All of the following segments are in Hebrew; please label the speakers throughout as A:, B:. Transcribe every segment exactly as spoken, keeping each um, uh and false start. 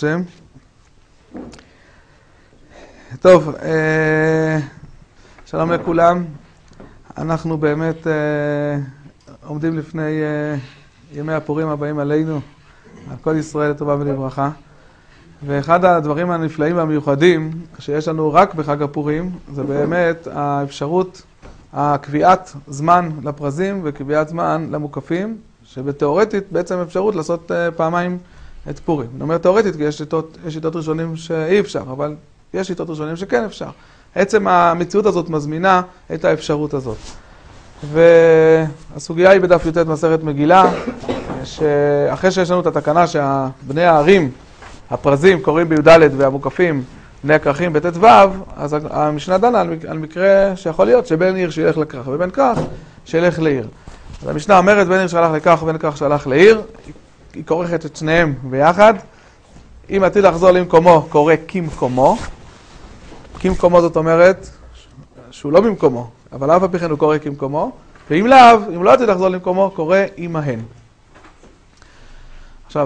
A: השם. טוב, אה, שלום לכולם. אנחנו באמת אה, עומדים לפני אה, ימי הפורים הבאים עלינו, על כל ישראל לטובה ולברכה. ואחד הדברים הנפלאים והמיוחדים שיש לנו רק בחג הפורים, זה באמת האפשרות, הקביעת זמן לפרזים וקביעת זמן למוקפים, שבתיאורטית בעצם אפשרות לעשות פעמיים את פורים. זאת אומרת תיאורטית, כי יש שיטות, יש שיטות ראשונים שאי אפשר, אבל יש שיטות ראשונים שכן אפשר. עצם המציאות הזאת מזמינה את האפשרות הזאת. והסוגיה היא בדף י"ט מסכת מגילה, שאחרי שיש לנו את התקנה שהבני הערים, הפרזים קוראים בי"ד והמוקפים בני הכרכים בט"ו, אז המשנה דנה על מקרה שיכול להיות שבן עיר שילך לכרך ובן כרך שילך לעיר. אז המשנה אומרת בן עיר שהלך לכרך ובן כרך שהלך לעיר, היא כורכת את שניהם ביחד. אם עתיד לחזור למקומו, קורא כמקומו. כמקומו זאת אומרת שהוא לא במקומו, אבל אף על פי כן הוא קורא כמקומו. ואם לאו, אם לא עתיד לחזור למקומו, קורא עמהן. עכשיו,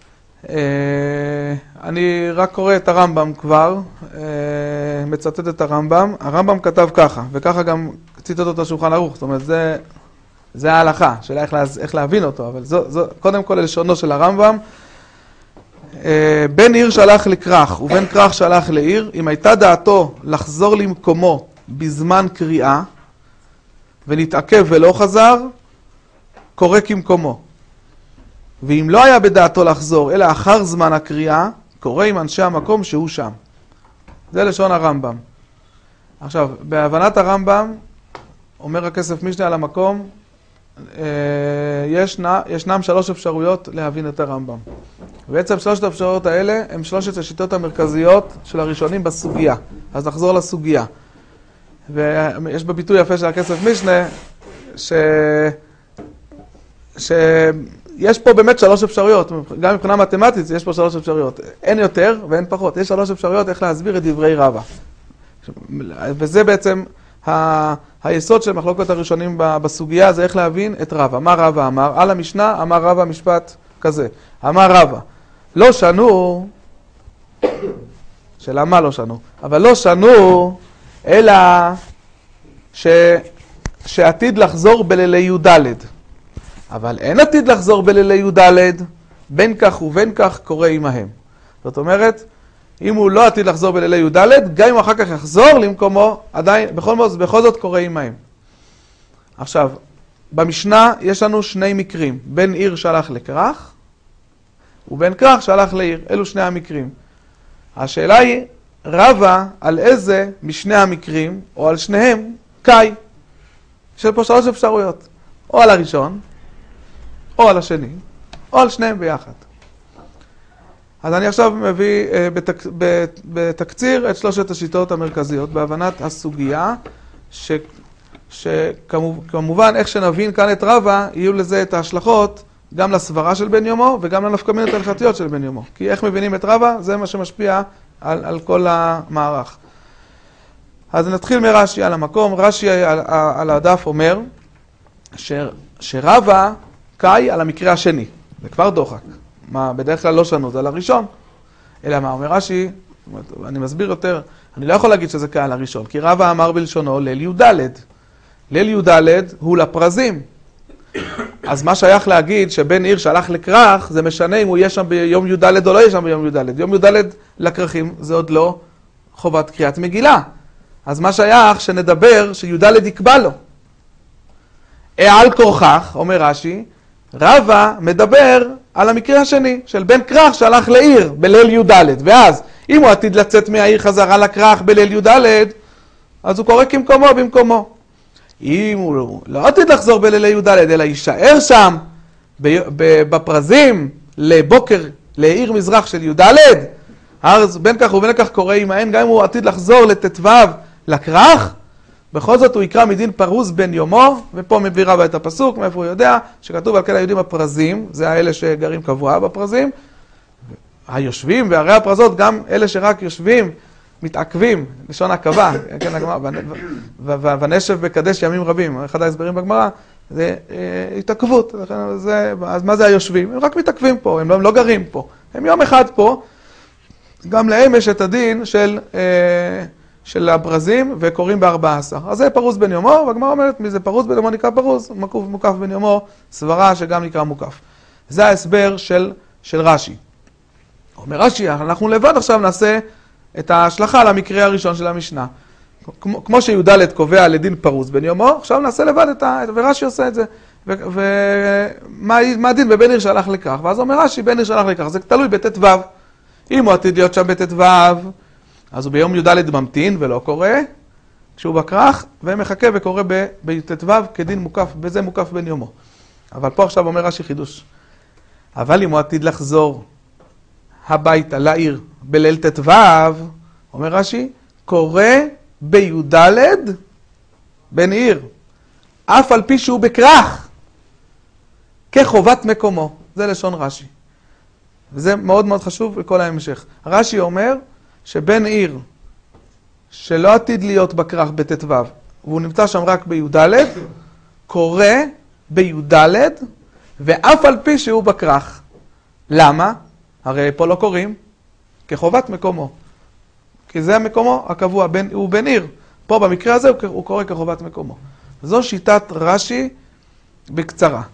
A: אני רק קורא את הרמב"ם כבר, מצטט את הרמב"ם. הרמב"ם כתב ככה, וככה גם ציטט אותו שולחן ערוך. זאת אומרת, זה, זה ההלכה, שאלה איך, לה, איך להבין אותו, אבל זו, זו, קודם כל ללשונו של הרמב"ם. בן עיר שהלך לכרך ובן כרך שהלך לעיר, אם הייתה דעתו לחזור למקומו בזמן קריאה, ונתעכב ולא חזר, קורא כמקומו. ואם לא היה בדעתו לחזור, אלא אחר זמן הקריאה, קורא עם אנשי המקום שהוא שם. זה לשון הרמב"ם. עכשיו, בהבנת הרמב"ם, אומר הכסף משנה על המקום, ישנה, ישנם שלוש אפשרויות להבין את הרמב"ם. בעצם שלושת האפשרויות האלה הם שלושת השיטות המרכזיות של הראשונים בסוגיה. אז נחזור לסוגיה. ויש בביטוי יפה של הכסף משנה, ש... ש... יש פה באמת שלוש אפשרויות, גם מבחינה מתמטית יש פה שלוש אפשרויות. אין יותר ואין פחות, יש שלוש אפשרויות איך להסביר את דברי רבא. וזה בעצם ה... היסוד של מחלוקת הראשונים בסוגיה, זה איך להבין את רבא. מה רבא אמר? על המשנה אמר רבא משפט כזה. אמר רבא, לא שנו, שאלה מה לא שנו? אבל לא שנו, אלא ש... שעתיד לחזור בלילי י"ד. אבל אין עתיד לחזור בלילי י"ד, בין כך ובין כך קורא עמהם. זאת אומרת, אם הוא לא עתיד לחזור בלילי י"ד, גם אם אחר כך יחזור למקומו, עדיין, בכל, בכל זאת קורא עמהם. עכשיו, במשנה יש לנו שני מקרים, בן עיר שהלך לכרך, ובן כרך שהלך לעיר. אלו שני המקרים. השאלה היא, רבא על איזה משני המקרים, או על שניהם, קאי. יש פה שלוש אפשרויות. או על הראשון, או על השני, או על שניהם ביחד. אז אני עכשיו מביא בתק... בתקציר את שלושת השיטות המרכזיות בהבנת הסוגיה, ש... שכמובן איך שנבין כאן את רבא, יהיו לזה את ההשלכות גם לסברה של בן יומו וגם לנפקמינות ההלכתיות של בן יומו. כי איך מבינים את רבא, זה מה שמשפיע על, על כל המערך. אז נתחיל מרש"י על המקום. רש"י על, על הדף אומר ש... שרבא קאי על המקרה השני. זה כבר דוחק. מה, בדרך כלל לא שנו, זה על הראשון. אלא מה, אומר רש"י, אני מסביר יותר, אני לא יכול להגיד שזה קאי על הראשון, כי רבא אמר בלשונו ליל י"ד. ליל י"ד הוא לפרזים. אז מה שייך להגיד שבן עיר שהלך לכרך, זה משנה אם הוא יהיה שם ביום י"ד או לא יהיה שם ביום י"ד. יום י"ד לכרכים זה עוד לא חובת קריאת מגילה. אז מה שייך שנדבר שי"ד יקבע לו. על כורכך, אומר רש"י, רבא מדבר על המקרה השני, של בן כרך שהלך לעיר בליל י"ד, ואז אם הוא עתיד לצאת מהעיר חזרה לכרך בליל י"ד, אז הוא קורא כמקומו במקומו. אם הוא לא עתיד לחזור בלילי י"ד, אלא יישאר שם בפרזים לבוקר לעיר מזרח של י"ד, אז בין כך ובין כך קורא עמהן, גם אם הוא עתיד לחזור לט"ו לכרך, בכל זאת הוא יקרא מדין פרוז בן יומו, ופה מביא רבא את הפסוק, מאיפה הוא יודע, שכתוב על כן היהודים הפרזים, זה האלה שגרים קבוע בפרזים, היושבים וערי הפרזות, גם אלה שרק יושבים, מתעכבים, לשון עכבה, כן, ונשב בקדש ימים רבים, אחד ההסברים בגמרא, זה התעכבות, אז מה זה היושבים? הם רק מתעכבים פה, הם לא, הם לא גרים פה, הם יום אחד פה, גם להם יש את הדין של, של הברזים וקוראים ב-ארבע עשרה. אז זה פרוס בן יומו, והגמרא אומרת, מי זה פרוס בן יומו נקרא פרוס, מוקף, מוקף בן יומו, סברה שגם נקרא מוקף. זה ההסבר של, של רש"י. אומר רש"י, אנחנו לבד עכשיו נעשה את ההשלכה למקרה הראשון של המשנה. כמו, כמו שי"ד קובע לדין פרוס בן יומו, עכשיו נעשה לבד את ה... ורש"י עושה את זה. ומה הדין בבן עיר שהלך לכך? ואז אומר רש"י, בן עיר שהלך לכך, זה תלוי בט"ו. אם הוא עתיד להיות שם בט"ו, אז הוא ביום י"ד ממתין ולא קורא, כשהוא בכרך, ומחכה וקורא בט"ו כדין מוקף, בזה מוקף בן יומו. אבל פה עכשיו אומר רש"י חידוש. אבל אם הוא עתיד לחזור הביתה לעיר בליל ט"ו, אומר רש"י, קורא בי"ד בן עיר, אף על פי שהוא בכרך, כחובת מקומו. זה לשון רש"י. וזה מאוד מאוד חשוב לכל ההמשך. רש"י אומר שבן עיר שלא עתיד להיות בכרך בט"ו, והוא נמצא שם רק בי"ד, קורא בי"ד, ואף על פי שהוא בכרך. למה? הרי פה לא קוראים כחובת מקומו. כי זה המקומו הקבוע, בין, הוא בן עיר. פה במקרה הזה הוא, הוא קורא כחובת מקומו. זו שיטת רש"י בקצרה.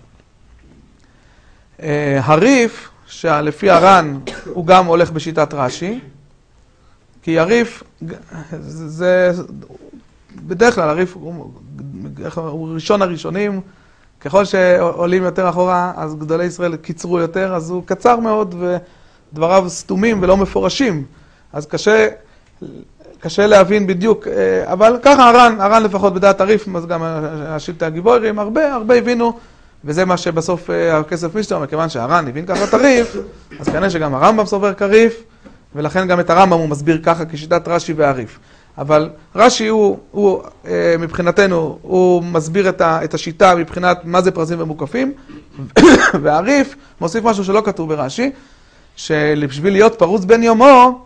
A: הריף, שלפי הר"ן הוא גם הולך בשיטת רש"י, כי הריף, זה, בדרך כלל הריף הוא, הוא ראשון הראשונים, ככל שעולים יותר אחורה, אז גדולי ישראל קיצרו יותר, אז הוא קצר מאוד ודבריו סתומים ולא מפורשים. אז קשה, קשה להבין בדיוק, אבל ככה הר"ן, הר"ן לפחות בדעת הריף, אז גם השילטי הגיבורים, הרבה, הרבה הבינו, וזה מה שבסוף הכסף משנה אומר, כיוון שהר"ן הבין ככה את הריף, אז כנראה שגם הרמב"ם סובר כריף, ולכן גם את הרמב"ם הוא מסביר ככה כשיטת רש"י והריף. אבל רש"י הוא, הוא מבחינתנו, הוא מסביר את, ה, את השיטה מבחינת מה זה פרזים ומוקפים, והריף מוסיף משהו שלא כתוב ברש"י, שבשביל להיות פרוס בן יומו,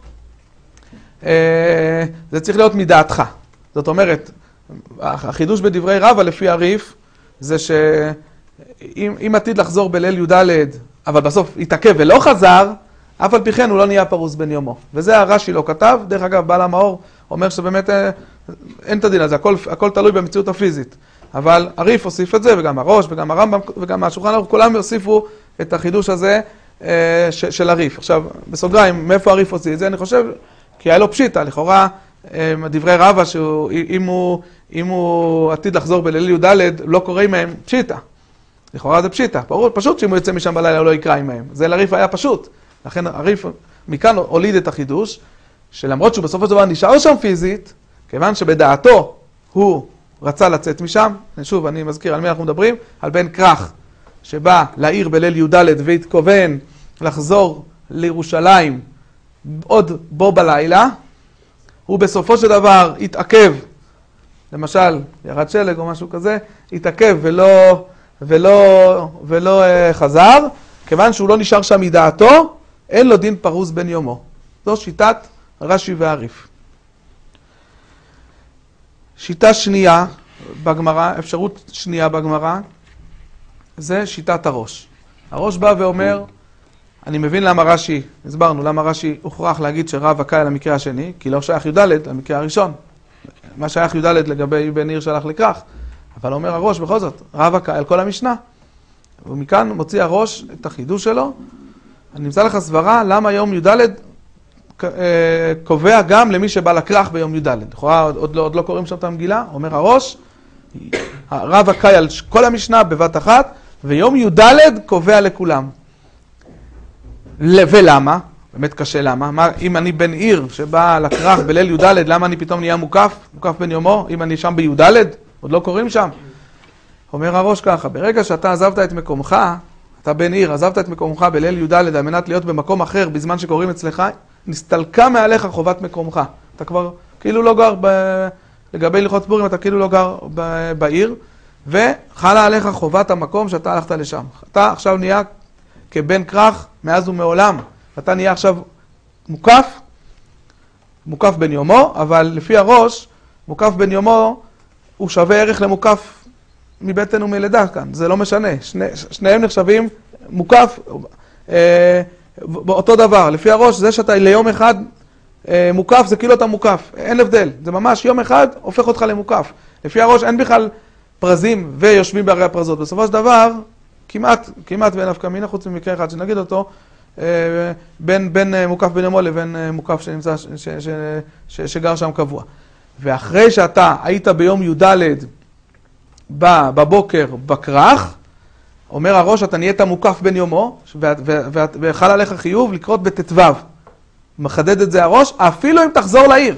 A: זה צריך להיות מדעתך. זאת אומרת, החידוש בדברי רבא לפי הריף, זה שאם אם עתיד לחזור בליל י"ד, אבל בסוף יתעכב ולא חזר, אף על פי כן הוא לא נהיה פרוס בן יומו. וזה הרש"י לא כתב. דרך אגב, בעל המאור אומר שבאמת אין את הדין הזה, הכל, הכל תלוי במציאות הפיזית. אבל הריף הוסיף את זה, וגם הראש, וגם הרמב"ם, וגם השולחן ערוך, כולם יוסיפו את החידוש הזה ש, של הריף. עכשיו, בסוגריים, מאיפה הריף הוציא את זה? אני חושב, כי היה לו פשיטה, לכאורה, דברי רבא, שאם הוא, אם הוא עתיד לחזור בליל י"ד, לא קורא עמהם פשיטה. לכאורה זה פשיטה. פשוט שאם הוא יוצא משם בלילה, הוא לא יקרא עמהם. זה לריף היה פשוט. לכן הריף מכאן הוליד את החידוש, שלמרות שהוא בסופו של דבר נשאר שם פיזית, כיוון שבדעתו הוא רצה לצאת משם, שוב אני מזכיר על מי אנחנו מדברים, על בן כרך שבא לעיר בליל י"ד והתכוון לחזור לירושלים עוד בו בלילה, הוא בסופו של דבר התעכב, למשל ירד שלג או משהו כזה, התעכב ולא, ולא, ולא uh, חזר, כיוון שהוא לא נשאר שם מדעתו, אין לו דין פרוס בן יומו. זו שיטת רש"י והריף. שיטה שנייה בגמרא, אפשרות שנייה בגמרא, זה שיטת הראש. הראש בא ואומר, אני מבין למה רש"י, הסברנו למה רש"י הוכרח להגיד שרב הקאי למקרה השני, כי לא שייך י"ד למקרה הראשון. מה שייך י"ד לגבי בן עיר שהלך לכרך. אבל אומר הראש בכל זאת, רב הקאי על כל המשנה. ומכאן מוציא הראש את החידוש שלו. אני נמצא לך סברה למה יום י"ד קובע גם למי שבא לכרך ביום י"ד. לכאורה עוד לא, עוד לא קוראים שם את המגילה, אומר הראש, רב הקאי על כל המשנה בבת אחת, ויום י"ד קובע לכולם. ולמה? באמת קשה למה. מה, אם אני בן עיר שבא לכרך בליל י"ד, למה אני פתאום נהיה מוקף? מוקף בן יומו? אם אני שם בי"ד, עוד לא קוראים שם. אומר הראש ככה, ברגע שאתה עזבת את מקומך, אתה בן עיר, עזבת את מקומך בליל י"ד על מנת להיות במקום אחר בזמן שקוראים אצלך, נסתלקה מעליך חובת מקומך. אתה כבר כאילו לא גר, ב... לגבי הלכות פורים, אתה כאילו לא גר ב... בעיר, וחלה עליך חובת המקום שאתה הלכת לשם. אתה עכשיו נהיה כבן כרך מאז ומעולם. אתה נהיה עכשיו מוקף, מוקף בן יומו, אבל לפי הראש, מוקף בן יומו הוא שווה ערך למוקף מבטן ומלידה כאן. זה לא משנה. שני, שניהם נחשבים מוקף, אה, באותו דבר, לפי הראש, זה שאתה ליום אחד אה, מוקף, זה כאילו אתה מוקף, אין הבדל. זה ממש יום אחד הופך אותך למוקף. לפי הראש אין בכלל פרזים ויושבים בערי הפרזות. בסופו של דבר, כמעט, כמעט בין נפקא מינה, חוץ ממקרה אחד שנגיד אותו, אה, בין, בין אה, מוקף בן יומו לבין אה, מוקף שנמצא, ש, ש, ש, ש, שגר שם קבוע. ואחרי שאתה היית ביום י"ד בבוקר בכרך, אומר הראש, אתה נהיית מוקף בן יומו, וחל עליך חיוב לקרות בט"ו. מחדד את זה הראש, אפילו אם תחזור לעיר.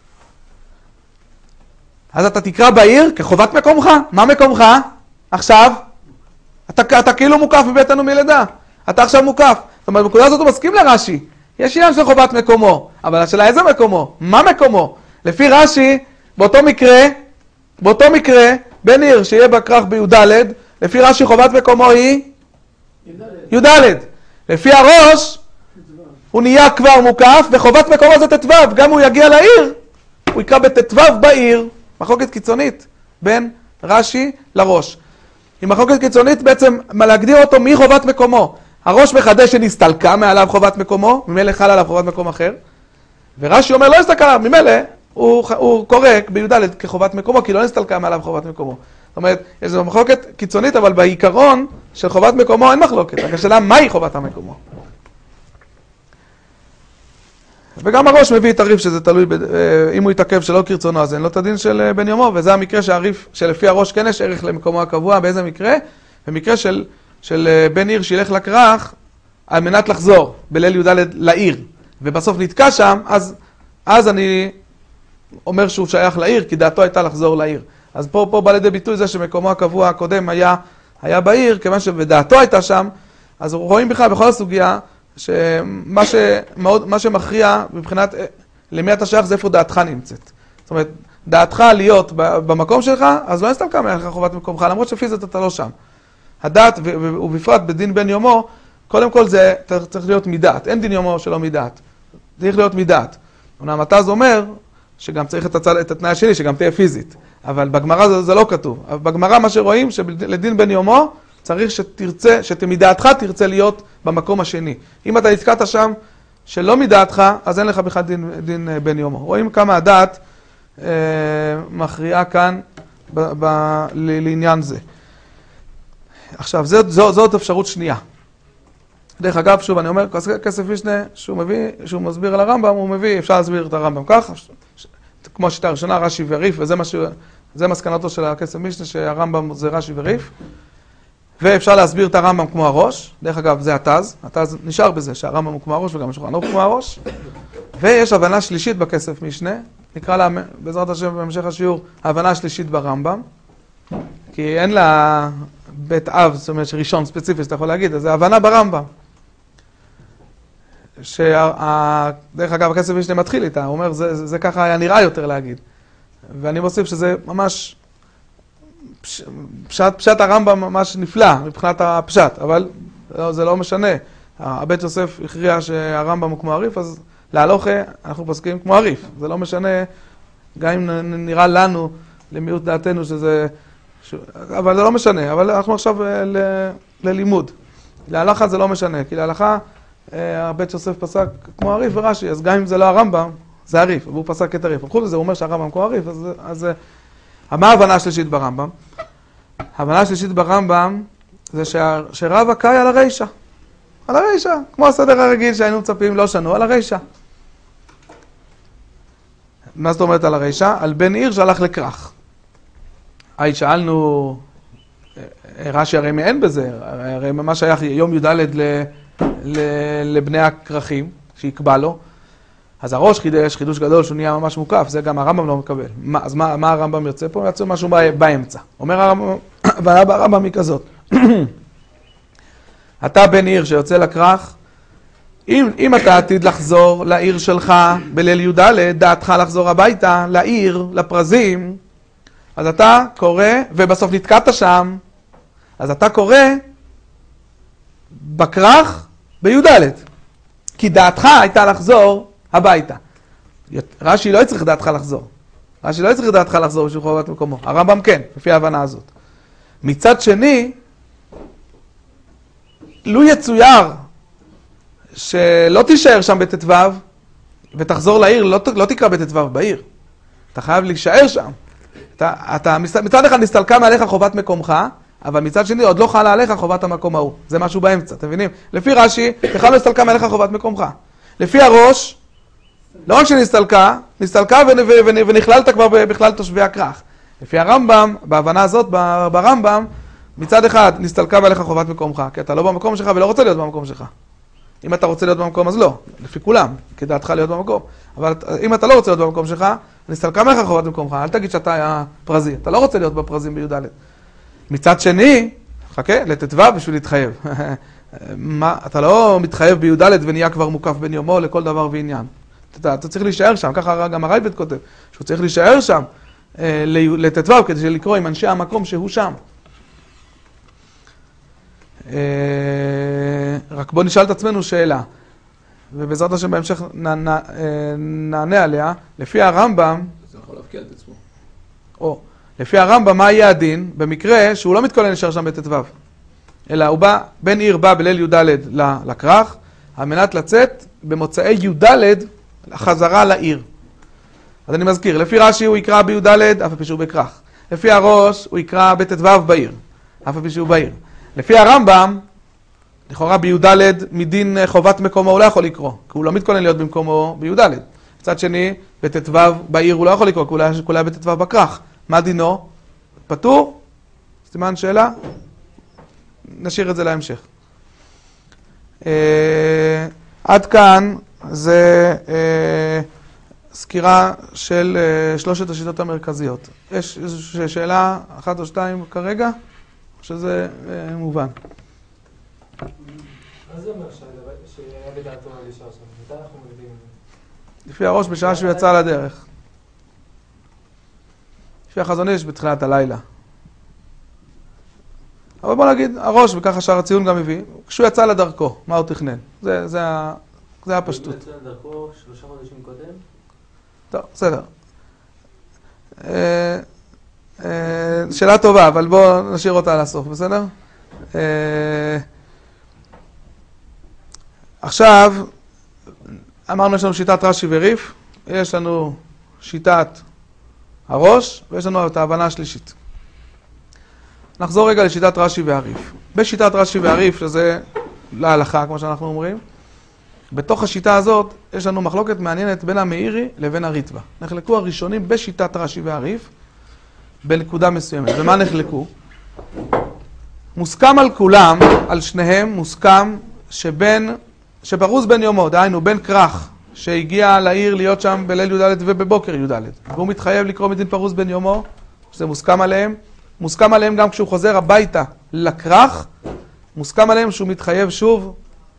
A: אז אתה תקרא בעיר כחובת מקומך. מה מקומך? עכשיו? אתה, אתה כאילו מוקף בביתנו מלידה. אתה עכשיו מוקף. זאת אומרת, בנקודה הזאת הוא מסכים לרש"י. יש עניין של חובת מקומו, אבל השאלה איזה מקומו? מה מקומו? לפי רש"י, באותו מקרה, באותו מקרה, בן עיר שיהיה בכרך בי"ד, לפי רש"י חובת מקומו היא י"ד. לפי הראש, הוא נהיה כבר מוקף, וחובת מקומו זה ט"ו. גם הוא יגיע לעיר, הוא יקרא בט"ו בעיר. מחלוקת קיצונית בין רש"י לראש. עם מחלוקת קיצונית בעצם להגדיר אותו מי חובת מקומו. הראש מחדש שנסתלקה מעליו חובת מקומו, ממילא חל עליו חובת מקום אחר. ורש"י אומר לא הסתלקה עליו, ממילא הוא, הוא קורק בי"ד כחובת מקומו, כי לא נסתלקה מעליו חובת מקומו. זאת אומרת, יש זו מחלוקת קיצונית, אבל בעיקרון של חובת מקומו אין מחלוקת. רק השאלה מהי חובת המקומו. וגם הראש מביא את הריף שזה תלוי, ב... אם הוא יתעכב שלא כרצונו, אז אין לו את הדין של בן יומו, וזה המקרה שהריף שלפי הראש כן יש ערך למקומו הקבוע. באיזה מקרה? במקרה של, של בן עיר שילך לכרך על מנת לחזור בליל י"ד לעיר, ובסוף נתקע שם, אז, אז אני אומר שהוא שייך לעיר, כי דעתו הייתה לחזור לעיר. אז פה, פה בא לידי ביטוי זה שמקומו הקבוע הקודם היה, היה בעיר, כיוון שבדעתו הייתה שם, אז רואים בכלל בכל הסוגיה, שמה שמאוד, מה שמכריע מבחינת למי אתה שייך זה איפה דעתך נמצאת. זאת אומרת, דעתך להיות במקום שלך, אז לא נסתלקה מעליך חובת מקומך, למרות שפיזית אתה לא שם. הדעת, ובפרט בדין בן יומו, קודם כל זה צריך להיות מדעת. אין דין יומו שלא מדעת. צריך להיות מדעת. אומנם אתה זה אומר שגם צריך את, הצד, את התנאי השני, שגם תהיה פיזית. אבל בגמרא זה, זה לא כתוב. אבל בגמרא מה שרואים, שלדין בן יומו, צריך שתרצה, שמדעתך תרצה להיות במקום השני. אם אתה נתקעת שם שלא מדעתך, אז אין לך בכלל דין, דין בן יומו. רואים כמה הדעת אה, מכריעה כאן ב, ב, ל, לעניין זה. עכשיו, זאת, זאת, זאת אפשרות שנייה. דרך אגב, שוב, אני אומר, כסף משנה, שהוא מביא, שהוא מסביר על הרמב"ם, הוא מביא, אפשר להסביר את הרמב"ם כך, ש, כמו השיטה הראשונה, רש"י וריף, וזה מה ש, זה מסקנתו של הכסף משנה, שהרמב"ם זה רש"י וריף. ואפשר להסביר את הרמב"ם כמו הראש. דרך אגב, זה התז. התז נשאר בזה שהרמב"ם הוא כמו הראש וגם השולחן ערוך כמו הראש. ויש הבנה שלישית בכסף משנה. נקרא לה, בעזרת השם בהמשך השיעור, ההבנה השלישית ברמב"ם. כי אין לה בית אב, זאת אומרת ראשון ספציפי שאתה יכול להגיד, אז זה הבנה ברמב"ם. שדרך אגב, הכסף משנה מתחיל איתה. הוא אומר, זה, זה, זה ככה היה נראה יותר להגיד. ואני מוסיף שזה ממש פשט, פשט הרמב"ם ממש נפלא מבחינת הפשט, אבל זה לא משנה. הבית יוסף הכריע שהרמב"ם הוא כמו הריף, אז להלוכה אנחנו פוסקים כמו הריף. זה לא משנה, גם אם נראה לנו, למיעוט דעתנו שזה, ש... אבל זה לא משנה. אבל אנחנו עכשיו ל... ללימוד. להלכה זה לא משנה, כי להלכה הבית יוסף פסק כמו הריף ורש"י, אז גם אם זה לא הרמב"ם, זה הריף, והוא פסק את הריף. חוץ לזה הוא אומר שהרמב"ם כמו הריף, אז... אז מה ההבנה השלישית ברמב"ם? ההבנה השלישית ברמב"ם זה שרבא קאי על הרישא. על הרישא, כמו הסדר הרגיל שהיינו מצפים, לא שנו, על הרישא. מה זאת אומרת על הרישא? על בן עיר שהלך לכרך. היי, שאלנו, רש"י הרי מאין בזה, הרי מה שייך יום י"ד לבני הכרכים, שיקבע לו. אז הראש חידש, חידוש גדול שהוא נהיה ממש מוקף, זה גם הרמב"ם לא מקבל. מה, אז מה, מה הרמב"ם יוצא פה? יוצא משהו באמצע. אומר הרמב"ם, הבעיה ברמב"ם היא כזאת. אתה בן עיר שיוצא לכרך, אם, אם אתה עתיד לחזור לעיר שלך בליל י"ד, דעתך לחזור הביתה, לעיר, לפרזים, אז אתה קורא, ובסוף נתקעת שם, אז אתה קורא בכרך בי"ד. כי דעתך הייתה לחזור הביתה. רש"י לא יצריך דעתך לחזור. רש"י לא יצריך דעתך לחזור בשביל חובת מקומו. הרמב"ם כן, לפי ההבנה הזאת. מצד שני, לו יצויר שלא תישאר שם בט"ו ותחזור לעיר, לא, לא תקרא בט"ו בעיר. אתה חייב להישאר שם. אתה, אתה, מצד אחד נסתלקה מעליך חובת מקומך, אבל מצד שני עוד לא חלה עליך חובת המקום ההוא. זה משהו באמצע, אתם מבינים? לפי רש"י, בכלל לא נסתלקה מעליך חובת מקומך. לפי הראש, לא רק שנסתלקה, נסתלקה ונכללת כבר בכלל תושבי הכרך. לפי הרמב"ם, בהבנה הזאת, ברמב"ם, מצד אחד נסתלקה מעליך חובת מקומך, כי אתה לא במקום שלך ולא רוצה להיות במקום שלך. אם אתה רוצה להיות במקום אז לא, לפי כולם, כדעתך להיות במקום. אבל אם אתה לא רוצה להיות במקום שלך, נסתלקה מעליך חובת מקומך, אל תגיד שאתה היה פרזי, אתה לא רוצה להיות בפרזים בי"ד. מצד שני, חכה, לט"ו בשביל להתחייב. מה, אתה לא מתחייב בי"ד ונהיה כבר מוקף בין יומו לכל דבר ועניין. אתה, אתה צריך להישאר שם, ככה גם הרייבד כותב, שהוא צריך להישאר שם אה, לט"ו כדי לקרוא עם אנשי המקום שהוא שם. אה, רק בוא נשאל את עצמנו שאלה, ובעזרת השם בהמשך נ, נ, אה, נענה עליה. לפי הרמב"ם,
B: זה יכול להפקיע את עצמו.
A: או, לפי הרמב"ם, מה יהיה הדין במקרה שהוא לא מתכונן להישאר שם בט"ו? אלא הוא בא, בן עיר בא בליל י"ד לכרך, על מנת לצאת במוצאי י"ד חזרה לעיר. אז אני מזכיר, לפי רש"י הוא יקרא בי"ד, אף על פי שהוא בכרך. לפי הראש הוא יקרא בט"ו בעיר, אף על פי שהוא בעיר. לפי הרמב"ם, לכאורה בי"ד מדין חובת מקומו הוא לא יכול לקרוא, כי הוא לא מתכונן להיות במקומו בי"ד. מצד שני, בט"ו בעיר הוא לא יכול לקרוא, כי הוא לא היה בט"ו בכרך. מה דינו? פטור? סימן שאלה? נשאיר את זה להמשך. אה, עד כאן זה אה, סקירה של אה, שלושת השיטות המרכזיות. יש איזושהי שאלה אחת או שתיים כרגע? שזה אה, מובן.
C: מה זה אומר שהיה בדעתו להישאר שם? מתי אנחנו מגדירים את זה?
A: לפי הראש בשעה שהוא יצא לדרך. לפי החזון איש בתחילת הלילה. אבל בוא נגיד, הראש, וככה שער הציון גם מביא, כשהוא יצא לדרכו, מה הוא תכנן? זה, זה, זה הפשטות.
C: הוא יצא לדרכו שלושה חודשים קודם?
A: טוב, בסדר. שאלה טובה, אבל בואו נשאיר אותה לסוף, בסדר? עכשיו, אמרנו יש לנו שיטת רש"י וריף, יש לנו שיטת הראש, ויש לנו את ההבנה השלישית. נחזור רגע לשיטת רש"י והריף. בשיטת רש"י והריף, שזה להלכה, כמו שאנחנו אומרים, בתוך השיטה הזאת יש לנו מחלוקת מעניינת בין המאירי לבין הריטב"א. נחלקו הראשונים בשיטת רש"י והריף, בנקודה מסוימת. ומה נחלקו? מוסכם על כולם, על שניהם, מוסכם שבין, שפרוס בין יומו, דהיינו בין כרך, שהגיע לעיר להיות שם בליל י"ד ובבוקר י"ד. והוא מתחייב לקרוא מדין פרוס בין יומו, שזה מוסכם עליהם. מוסכם עליהם גם כשהוא חוזר הביתה לכרך, מוסכם עליהם שהוא מתחייב שוב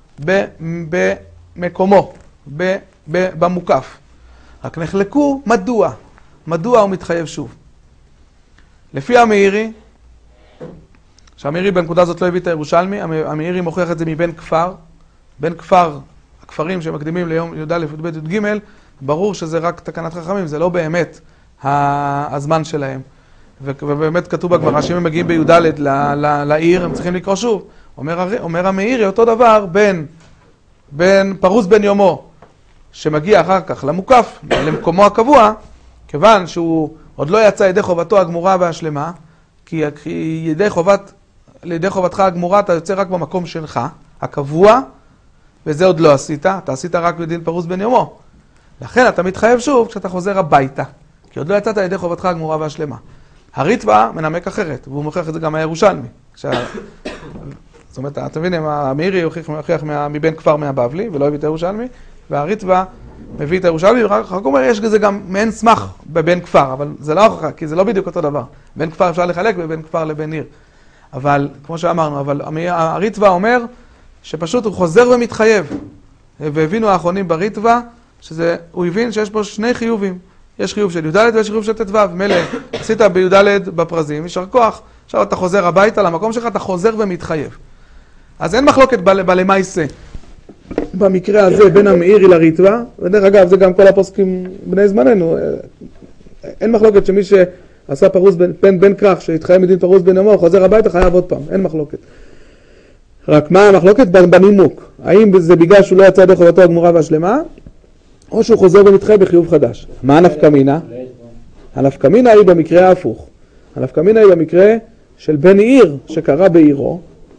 A: במקומו, ב, ב, במוקף. רק נחלקו מדוע, מדוע הוא מתחייב שוב. לפי המאירי, שהמאירי בנקודה הזאת לא הביא את הירושלמי, המאירי מוכיח את זה מבין כפר, בין כפר, הכפרים שמקדימים ליום י"א, י"ב, י"ג, ברור שזה רק תקנת חכמים, זה לא באמת הזמן שלהם. ובאמת כתוב בגמרא שאם הם מגיעים בי"ד לעיר, הם צריכים לקרוא שוב. אומר, אומר המאירי, אותו דבר בין, בין פרוס בין יומו, שמגיע אחר כך למוקף, למקומו הקבוע, כיוון שהוא עוד לא יצא ידי חובתו הגמורה והשלמה, כי ידי חובת, לידי חובתך הגמורה אתה יוצא רק במקום שלך, הקבוע, וזה עוד לא עשית, אתה עשית רק בדין פרוס בין יומו. לכן אתה מתחייב שוב כשאתה חוזר הביתה, כי עוד לא יצאת ידי חובתך הגמורה והשלמה. הריטב"א מנמק אחרת, והוא מוכיח את זה גם מהירושלמי. שה... זאת אומרת, אתם מבינים, המאירי הוכיח מבין כפר מהבבלי, ולא הביא את הירושלמי, והריטב"א מביא את הירושלמי, ורק הוא אומר, יש לזה גם מעין סמך בבין כפר, אבל זה לא הוכחה, כי זה לא בדיוק אותו דבר. בין כפר אפשר לחלק, ובין כפר לבין עיר. אבל, כמו שאמרנו, אבל הריטב"א אומר, שפשוט הוא חוזר ומתחייב. והבינו האחרונים בריטב"א, שזה, הוא הבין שיש פה שני חיובים. יש חיוב של י"ד ויש חיוב של ט"ו. מלא, עשית בי"ד בפרזים, יישר כוח. עכשיו אתה חוזר הביתה למקום שלך, אתה חוזר ומתחייב. אז אין מחלוקת בלמייסה. במקרה הזה בין המאירי לריטב"א, ודרך אגב זה גם כל הפוסקים בני זמננו. אין מחלוקת שמי שעשה פרוס בין, בין, בין כרך, שהתחייב מדין פרוס בין יומו, חוזר הביתה חייב עוד פעם. אין מחלוקת. רק מה המחלוקת בנימוק? האם זה בגלל שהוא לא יצא ידי חובתו הגמורה והשלמה, או שהוא חוזר ומתחייב בחיוב חדש? מה הנפקא מינה? הנפקא מינה היא במקרה ההפוך. הנפקא מינה היא במקרה של בן עיר שקרא בעירו,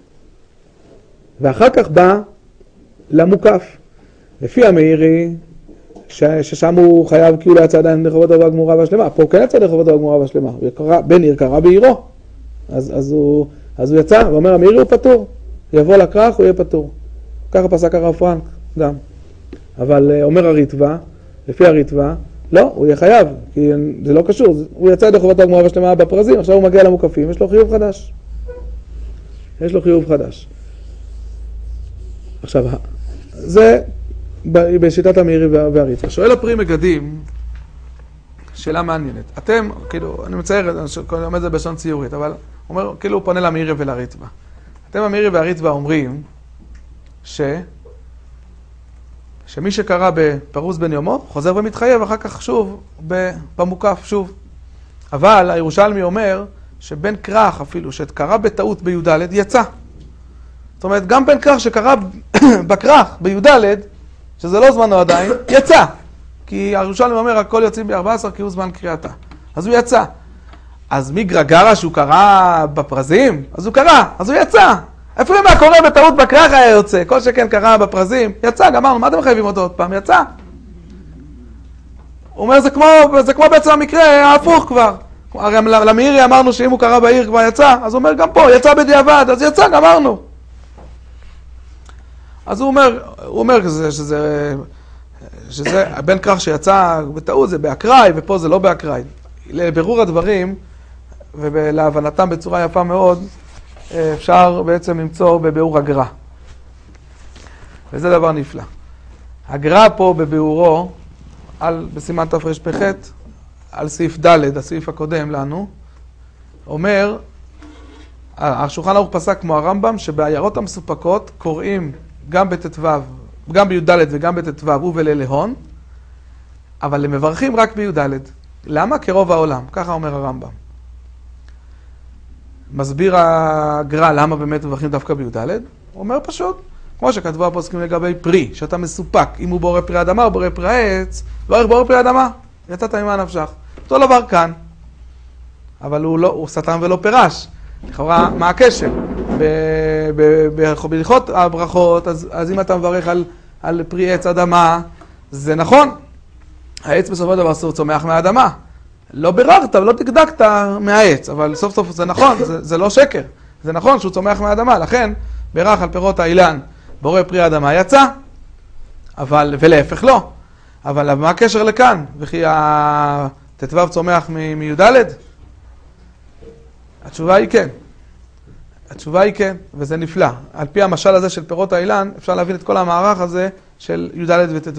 A: ואחר כך בא למוקף. לפי המאירי, ששם הוא חייב כי הוא לא יצא עדיין ידי חובתו הגמורה והשלמה. פה הוא כן יצא ידי חובתו הגמורה והשלמה. בן עיר קרא בעירו. אז, אז, הוא, אז הוא יצא, ואומר המאירי הוא פטור. יבוא לכרך, הוא יהיה פטור. ככה פסק הרב פרנק גם. אבל אומר הריטב"א, לפי הריטב"א, לא, הוא יהיה חייב, כי זה לא קשור. הוא יצא ידי חובתו הגמורה והשלמה בפרזים, עכשיו הוא מגיע למוקפים, יש לו חיוב חדש. יש לו חיוב חדש. עכשיו, זה בשיטת המאירי והריטב"א. שואל הפרי מגדים, שאלה מעניינת. אתם, כאילו, אני מצייר, אני אומר את זה בלשון ציורית, אבל הוא אומר, כאילו הוא פונה למאירי ולריטב"א. אתם המאירי והריטב"א אומרים ש... שמי שקרא בפרוס בן יומו, חוזר ומתחייב, אחר כך שוב, במוקף, שוב. אבל הירושלמי אומר שבן כרך אפילו, שקרא בטעות בי"ד, יצא. זאת אומרת, גם בן כרך שקרא בכרך בי"ד, שזה לא זמנו עדיין, יצא. כי הירושלמי אומר, הכל יוצאים ב-ארבע עשרה כי הוא זמן קריאתה. אז הוא יצא. אז מי גרגרה שהוא קרא בפרזים? אז הוא קרא, אז הוא יצא. אפילו מה קורה בטעות בכרך היה יוצא, כל שכן קרא בפרזים, יצא, גמרנו, מה אתם מחייבים אותו עוד פעם? יצא. הוא אומר, זה כמו, זה כמו בעצם המקרה ההפוך כבר. הרי למאירי אמרנו שאם הוא קרא בעיר כבר יצא, אז הוא אומר גם פה, יצא בדיעבד, אז יצא, גמרנו. אז הוא אומר, הוא אומר שזה, שזה, שזה, בן כרך שיצא בטעות זה באקראי, ופה זה לא באקראי. לבירור הדברים, ולהבנתם בצורה יפה מאוד, אפשר בעצם למצוא בביאור הגר"א. וזה דבר נפלא. הגר"א פה בביאורו, על, בסימן תרפ"ח, על סעיף ד', הסעיף הקודם לנו, אומר, השולחן ערוך פסק כמו הרמב"ם, שבעיירות המסופקות קוראים גם בט"ו, גם בי"ד וגם בט"ו ובליל הון, אבל הם מברכים רק בי"ד. למה? כרוב העולם, ככה אומר הרמב"ם. מסביר הגר"א למה באמת מברכים דווקא בי"ד, הוא אומר פשוט, כמו שכתבו הפוסקים לגבי פרי, שאתה מסופק, אם הוא בורא פרי אדמה או בורא פרי העץ, לא איך בורא פרי אדמה, יצאת ממה נפשך. אותו דבר כאן, אבל הוא, לא, הוא סתם ולא פירש. לכאורה, מה הקשר? בהלכות הברכות, אז, אז אם אתה מברך על, על פרי עץ אדמה, זה נכון. העץ בסופו של דבר צומח מהאדמה. לא בירכת ולא תקדקת מהעץ, אבל סוף סוף זה נכון, זה, זה לא שקר. זה נכון שהוא צומח מהאדמה, לכן בירך על פירות האילן, בורא פרי האדמה יצא, אבל, ולהפך לא. אבל מה הקשר לכאן? וכי הט"ו צומח מי"ד? התשובה היא כן. התשובה היא כן, וזה נפלא. על פי המשל הזה של פירות האילן, אפשר להבין את כל המערך הזה של י"ד וט"ו.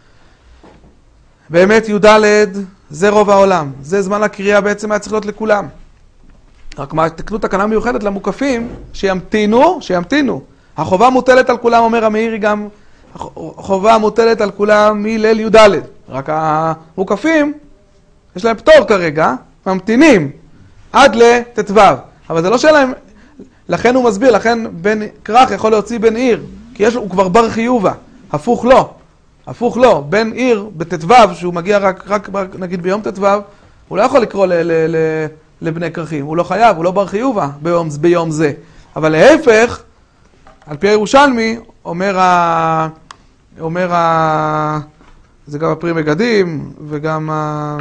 A: באמת י"ד זה רוב העולם. זה זמן הקריאה בעצם היה צריך להיות לכולם. רק מה, תקנו תקנה מיוחדת למוקפים, שימתינו, שימתינו. החובה מוטלת על כולם, אומר המאירי גם, החובה מוטלת על כולם מליל י"ד. רק המוקפים, יש להם פטור כרגע, ממתינים עד לט"ו. אבל זה לא שלהם, לכן הוא מסביר, לכן בן כרך יכול להוציא בן עיר, כי יש, הוא כבר בר חיובה, הפוך לא. הפוך לא, בן עיר בט"ו, שהוא מגיע רק, רק נגיד ביום ט"ו, הוא לא יכול לקרוא ל, ל, ל, לבני כרכים, הוא לא חייב, הוא לא בר חיובה ביום, ביום זה. אבל להפך, על פי הירושלמי, אומר ה... אומר ה... זה גם הפרי מגדים, וגם ה...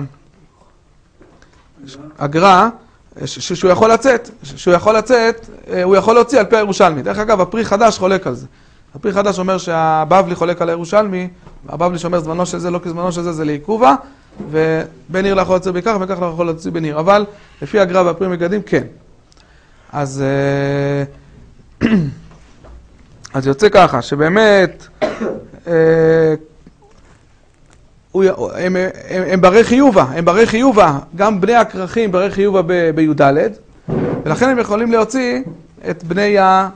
A: הגר"א, שהוא יכול לצאת, שהוא יכול לצאת, הוא יכול להוציא על פי הירושלמי. דרך אגב, הפרי חדש חולק על זה. הפרי חדש אומר שהבבלי חולק על הירושלמי, הבבלי שאומר זמנו של זה לא כזמנו של זה, זה לעיכובה, ובן עיר לא יכול להוציא בכך, וכך לא יכול להוציא בן עיר. אבל לפי הגר"א והפרי מגדים, כן. אז, אז יוצא ככה, שבאמת, הם, הם, הם ברי חיובה, הם ברי חיובה, גם בני הכרכים ברי חיובה בי"ד, ולכן הם יכולים להוציא את בני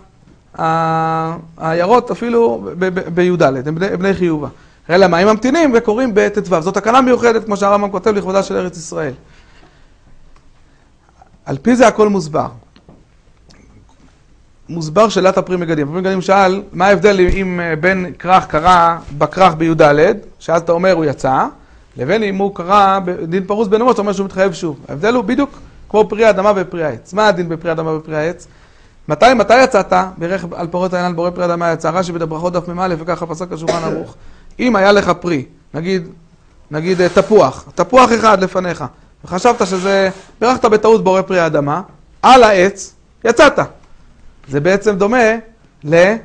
A: העיירות אפילו בי"ד, הם בני, בני חיובה. אלא מה, הם ממתינים וקוראים בט"ו. זאת תקנה מיוחדת, כמו שהרמב"ם כותב, לכבודה של ארץ ישראל. על פי זה הכל מוסבר. מוסבר שאלת הפרי מגדים. הפרי מגדים שאל, מה ההבדל אם בין כרך קרא בכרך בי"ד, שאז אתה אומר הוא יצא, לבין אם הוא קרא בדין פרוס בנאמות, זאת אומרת שהוא מתחייב שוב. ההבדל הוא בדיוק כמו פרי האדמה ופרי העץ. מה הדין בפרי האדמה ופרי העץ? מתי, מתי יצאת? בירך על פרות העינן בורא פרי האדמה יצא, רש"י בברכות דף מ"א וככה פסק השולחן ערוך. אם היה לך פרי, נגיד, נגיד תפוח, תפוח אחד לפניך, וחשבת שזה, ברכת בטעות בורא פרי האדמה, על העץ, יצאת. זה בעצם דומה ל... ל...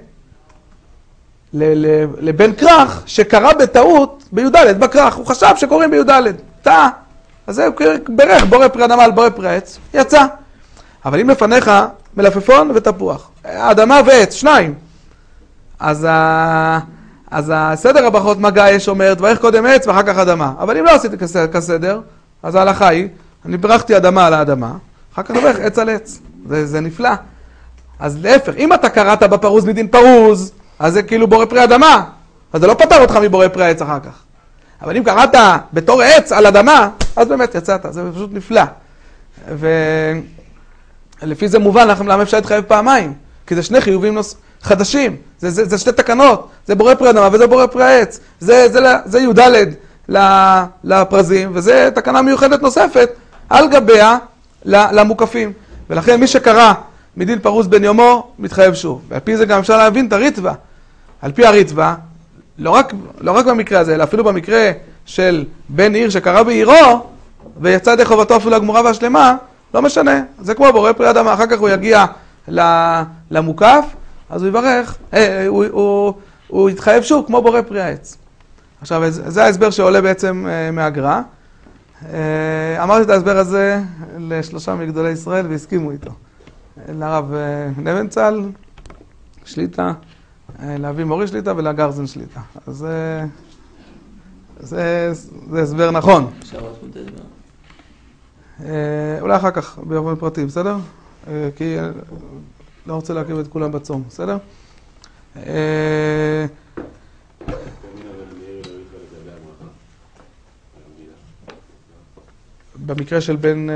A: ל... לבן כרך שקרא בטעות בי"ד, בכרך, הוא חשב שקוראים בי"ד, טעה. אז זה ברך בורא פרי האדמה על בורא פרי העץ, יצא. אבל אם לפניך מלפפון ותפוח, האדמה ועץ, שניים, אז, ה... אז הסדר הברכות מגע יש אומר, תברך קודם עץ ואחר כך אדמה. אבל אם לא עשיתי כסדר, אז ההלכה היא, אני ברכתי אדמה על האדמה, אחר כך תברך עץ על עץ. זה, זה נפלא. אז להפך, אם אתה קראת בפרוז מדין פרוז, אז זה כאילו בורא פרי אדמה, אז זה לא פתר אותך מבורא פרי העץ אחר כך. אבל אם קראת בתור עץ על אדמה, אז באמת יצאת, זה פשוט נפלא. ולפי זה מובן לכם למה אפשר להתחייב פעמיים, כי זה שני חיובים נוס... חדשים, זה, זה, זה שתי תקנות, זה בורא פרי אדמה וזה בורא פרי העץ, זה, זה, זה י"ד לפרזים, וזה תקנה מיוחדת נוספת על גביה למוקפים. ולכן מי שקרא מדין פרוס בן יומו מתחייב שוב. ועל פי זה גם אפשר להבין את הריטב"א. על פי הריטב"א, לא רק, לא רק במקרה הזה, אלא אפילו במקרה של בן עיר שקרא בעירו, ויצא ידי חובתו אפילו הגמורה והשלמה, לא משנה. זה כמו בורא פרי אדמה, אחר כך הוא יגיע למוקף, אז הוא יברך, אה, הוא, הוא, הוא יתחייב שוב כמו בורא פרי העץ. עכשיו, זה ההסבר שעולה בעצם אה, מהגר"א. אה, אמרתי את ההסבר הזה לשלושה מגדולי ישראל והסכימו איתו. לרב נבנצל, שליטה, לאבי מורי שליטה ולגרזן שליטה. אז זה, זה, זה הסבר נכון.
B: אפשר עוד לדבר?
A: אולי אחר כך, באופן פרטי, בסדר? כי לא רוצה להקים את כולם בצום, בסדר? במקרה של בן...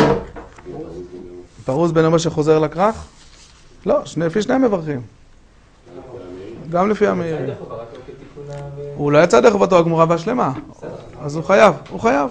A: פרוס בן יומו שחוזר לכרך? לא, לפי שניהם מברכים. גם לפי המאירי. הוא לא יצא דרך חובתו הגמורה והשלמה. אז הוא חייב, הוא חייב.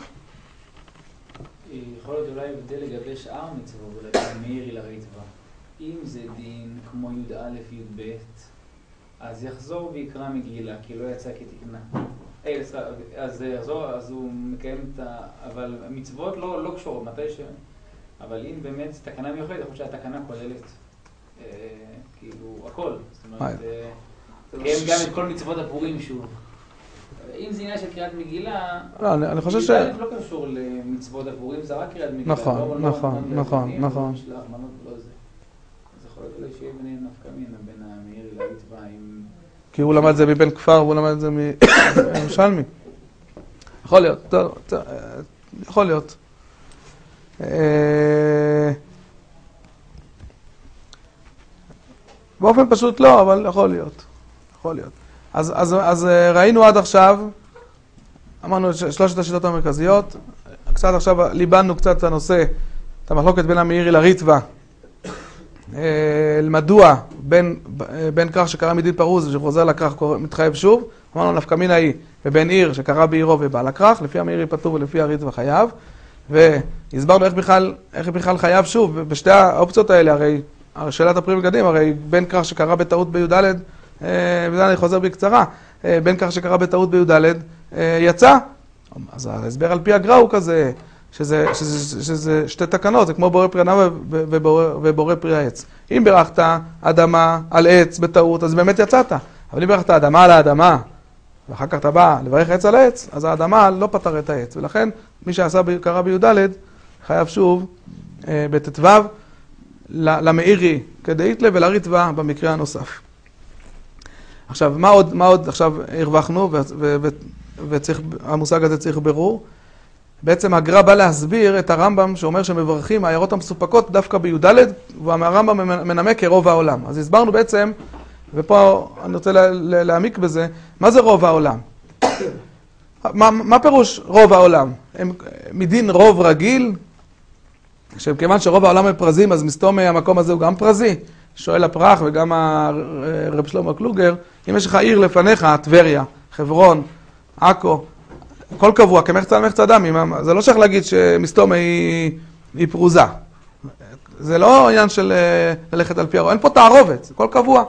B: יכול להיות אולי הבדל לגבי שאר מצוות, אולי המאירי לריטב"א. אם זה דין כמו י"א י"ב, אז יחזור ויקרא מגילה, כי לא יצא כתקנה. אז יחזור, אז הוא מקיים את ה... אבל המצוות לא קשורות, מתי ש... אבל אם באמת תקנה מיוחדת, אני חושב שהתקנה כוללת כאילו הכל. זאת אומרת, קיים גם את כל מצוות הפורים שוב. אם זה עניין של קריאת מגילה,
A: אני חושב ש...
B: זה לא קשור למצוות הפורים, זה רק קריאת מגילה.
A: נכון, נכון, נכון, נכון.
B: אז יכול להיות אולי שיהיה ביניהם נפקא מינה, בין המאירי לריטב"א עם...
A: כי הוא למד את זה מבן כפר, והוא למד את זה מירושלמי. יכול להיות, טוב, יכול להיות. באופן פשוט לא, אבל יכול להיות. יכול להיות. אז, אז, אז ראינו עד עכשיו, אמרנו שלושת השיטות המרכזיות, קצת עכשיו ליבנו קצת את הנושא, את המחלוקת בין המאירי לריטב"א, מדוע בין, בין כרך שקרא מדין פרוז ושחוזר לכרך מתחייב שוב, אמרנו נפקא מינה היא, ובין עיר שקרא בעירו ובא לכרך, לפי המאירי פטור ולפי הריטב"א חייב, והסברנו איך בכלל, איך בכלל חייב שוב, בשתי האופציות האלה, הרי שאלת הפרי מגדים, הרי בין כרך שקרא בטעות בי"ד, וזה אני חוזר בקצרה, בין כרך שקרא בטעות בי"ד, יצא. אז ההסבר על פי הגר"א הוא כזה, שזה, שזה, שזה שתי תקנות, זה כמו בורא פרי אדמה ובורא פרי העץ. אם ברכת אדמה על עץ בטעות, אז באמת יצאת. אבל אם ברכת אדמה על האדמה, ואחר כך אתה בא לברך עץ על עץ, אז האדמה לא פתר את העץ. ולכן מי שעשה קרא בי"ד, חייב שוב בט"ו למאירי כדאיתלה ולריטב"א במקרה הנוסף. עכשיו, מה עוד, מה עוד עכשיו הרווחנו, והמושג הזה צריך ברור? בעצם הגר"א בא להסביר את הרמב"ם שאומר שמברכים העיירות המסופקות דווקא בי"ד, והרמב"ם מנמק כרוב העולם. אז הסברנו בעצם, ופה אני רוצה להעמיק בזה, מה זה רוב העולם? מה, מה פירוש רוב העולם? הם מדין רוב רגיל, שכיוון שרוב העולם הם פרזים, אז מסתום המקום הזה הוא גם פרזי, שואל הפרח וגם הרב שלמה קלוגר, אם יש לך עיר לפניך, טבריה, חברון, עכו, הכל קבוע, כמחצה על מחצה דם, זה לא שייך להגיד שמסתום היא, היא פרוזה. זה לא עניין של ללכת על פי הרוב, אין פה תערובת, זה הכל קבוע.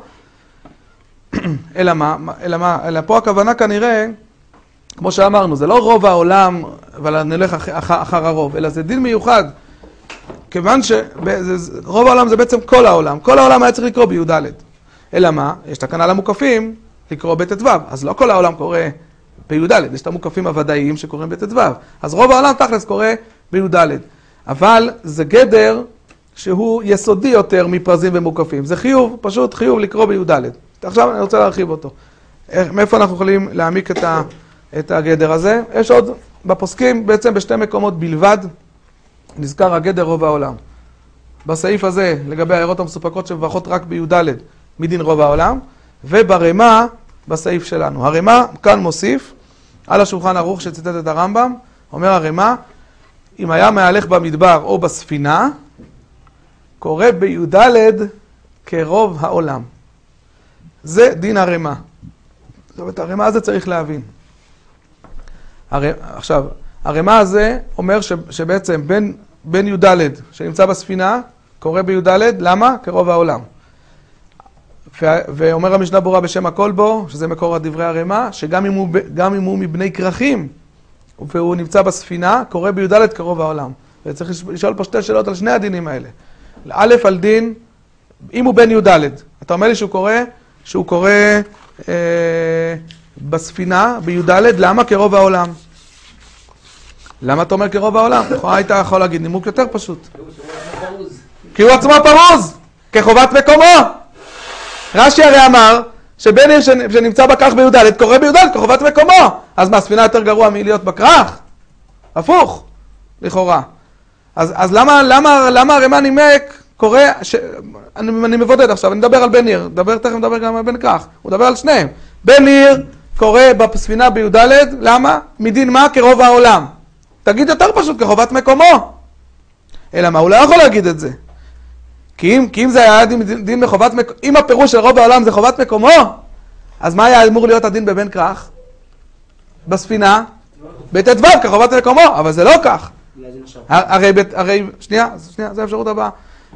A: אלא מה, אלא מה, אלא פה הכוונה כנראה, כמו שאמרנו, זה לא רוב העולם, אבל נלך אחר, אחר הרוב, אלא זה דין מיוחד. כיוון שרוב העולם זה בעצם כל העולם. כל העולם היה צריך לקרוא בי"ד. אלא מה? יש תקנה למוקפים לקרוא בט"ו. אז לא כל העולם קורא בי"ד. יש את המוקפים הוודאיים שקוראים בט"ו. אז רוב העולם תכלס קורא בי"ד. אבל זה גדר שהוא יסודי יותר מפרזים ומוקפים. זה חיוב, פשוט חיוב לקרוא בי"ד. עכשיו אני רוצה להרחיב אותו. מאיפה אנחנו יכולים להעמיק את, ה, את הגדר הזה? יש עוד בפוסקים בעצם בשתי מקומות בלבד. נזכר הגדר רוב העולם. בסעיף הזה, לגבי העירות המסופקות שמברכות רק בי"ד, מדין רוב העולם, וברמה, בסעיף שלנו. הרמה כאן מוסיף, על השולחן ערוך שציטט את הרמב"ם, אומר הרמה, אם היה מהלך במדבר או בספינה, קורא בי"ד כרוב העולם. זה דין הרמה. זאת אומרת, הרמה הזה צריך להבין. הר... עכשיו, הרמה הזה אומר ש... שבעצם בין, בין י"ד שנמצא בספינה, קורא בי"ד, למה? כרוב העולם. ו... ואומר המשנה ברורה בשם הכל בו, שזה מקור הדברי הרמה, שגם אם הוא, גם אם הוא מבני כרכים, והוא נמצא בספינה, קורא בי"ד כרוב העולם. וצריך לשאול פה שתי שאלות על שני הדינים האלה. א', על דין, אם הוא בן י"ד, אתה אומר לי שהוא קורא, שהוא קורא אה, בספינה, בי"ד, למה? כרוב העולם. למה אתה אומר כרוב העולם? היית יכול להגיד נימוק יותר פשוט. כי הוא עצמו פרוז, כחובת מקומו. רש"י הרי אמר שבן עיר שנמצא בכרך בי"ד, קורא בי"ד כחובת מקומו. אז מה, הספינה יותר גרוע מלהיות בכרך? הפוך, לכאורה. אז, אז למה, למה, למה הרמ"א נימק קורא, ש... אני, אני מבודד עכשיו, אני מדבר על בן עיר, דבר, תכף נדבר גם על בן כרך, הוא מדבר על שניהם. בן עיר קורא בספינה בי"ד, למה? מדין מה? כרוב העולם. תגיד יותר פשוט, כחובת מקומו. אלא מה? הוא לא יכול להגיד את זה. כי אם, כי אם זה היה דין, דין מחובת מקומו, אם הפירוש של רוב העולם זה חובת מקומו, אז מה היה אמור להיות הדין בבן כרך? בספינה? בט"ו, כחובת מקומו, אבל זה לא כך. הרי, הרי, שנייה, שנייה, זה האפשרות הבאה.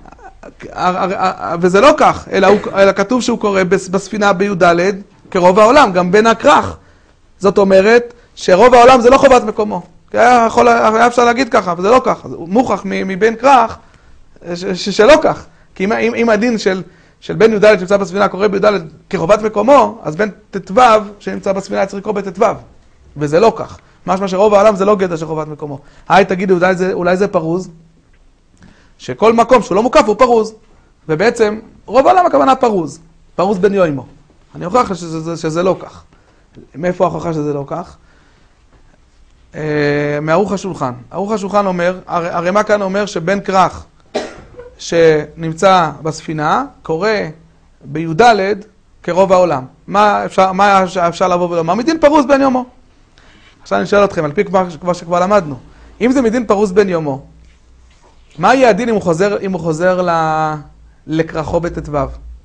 A: וזה לא כך, אלא, הוא, אלא כתוב שהוא קורא בספינה בי"ד כרוב העולם, גם בין הכרך. זאת אומרת שרוב העולם זה לא חובת מקומו. היה, יכול, היה אפשר להגיד ככה, אבל זה לא כך. הוא מוכח מבין כרך שלא כך. כי אם, אם, אם הדין של, של בן י"ד שנמצא בספינה קורא בי"ד כחובת מקומו, אז בן ט"ו שנמצא בספינה צריך לקרוא בט"ו. וזה לא כך. משמע שרוב העולם זה לא גדר של חובת מקומו. היי, תגידי, אולי זה, אולי זה פרוז? שכל מקום שהוא לא מוקף הוא פרוז. ובעצם, רוב העולם הכוונה פרוז. פרוז בן יוימו. אני הוכח שזה, שזה לא כך. מאיפה ההוכחה שזה לא כך? אה, מערוך השולחן. ערוך השולחן אומר, הרמ"א כאן אומר שבן כרך שנמצא בספינה, קורא בי"ד כרוב העולם. מה אפשר, מה אפשר לבוא ולומר? מדין פרוז בן יומו. עכשיו אני שואל אתכם, על פי כבר, כבר שכבר למדנו. אם זה מדין פרוז בן יומו, מה יהיה הדין אם הוא חוזר, אם הוא חוזר ל... לכרכו בט"ו?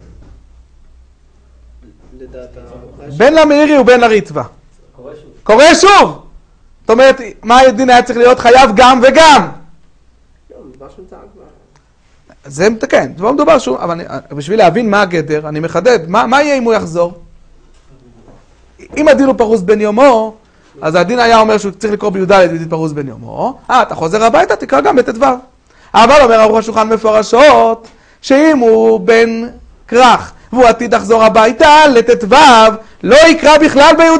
A: בין למאירי ובין לריטב"א. קורא שוב. קורא שוב! זאת אומרת, מה הדין היה צריך להיות חייב גם וגם? זה מתקן, זה לא מדובר שוב, אבל בשביל להבין מה הגדר, אני מחדד, מה, מה יהיה אם הוא יחזור? אם הדין הוא פרוז בן יומו, אז הדין היה אומר שהוא צריך לקרוא בי"ד ודין פרוז בן יומו, אה, אתה חוזר הביתה, תקרא גם בט"ו. אבל אומר ערוך השולחן מפורשות, שאם הוא בן כרך, והוא עתיד לחזור הביתה לט"ו, לא יקרא בכלל בי"ד.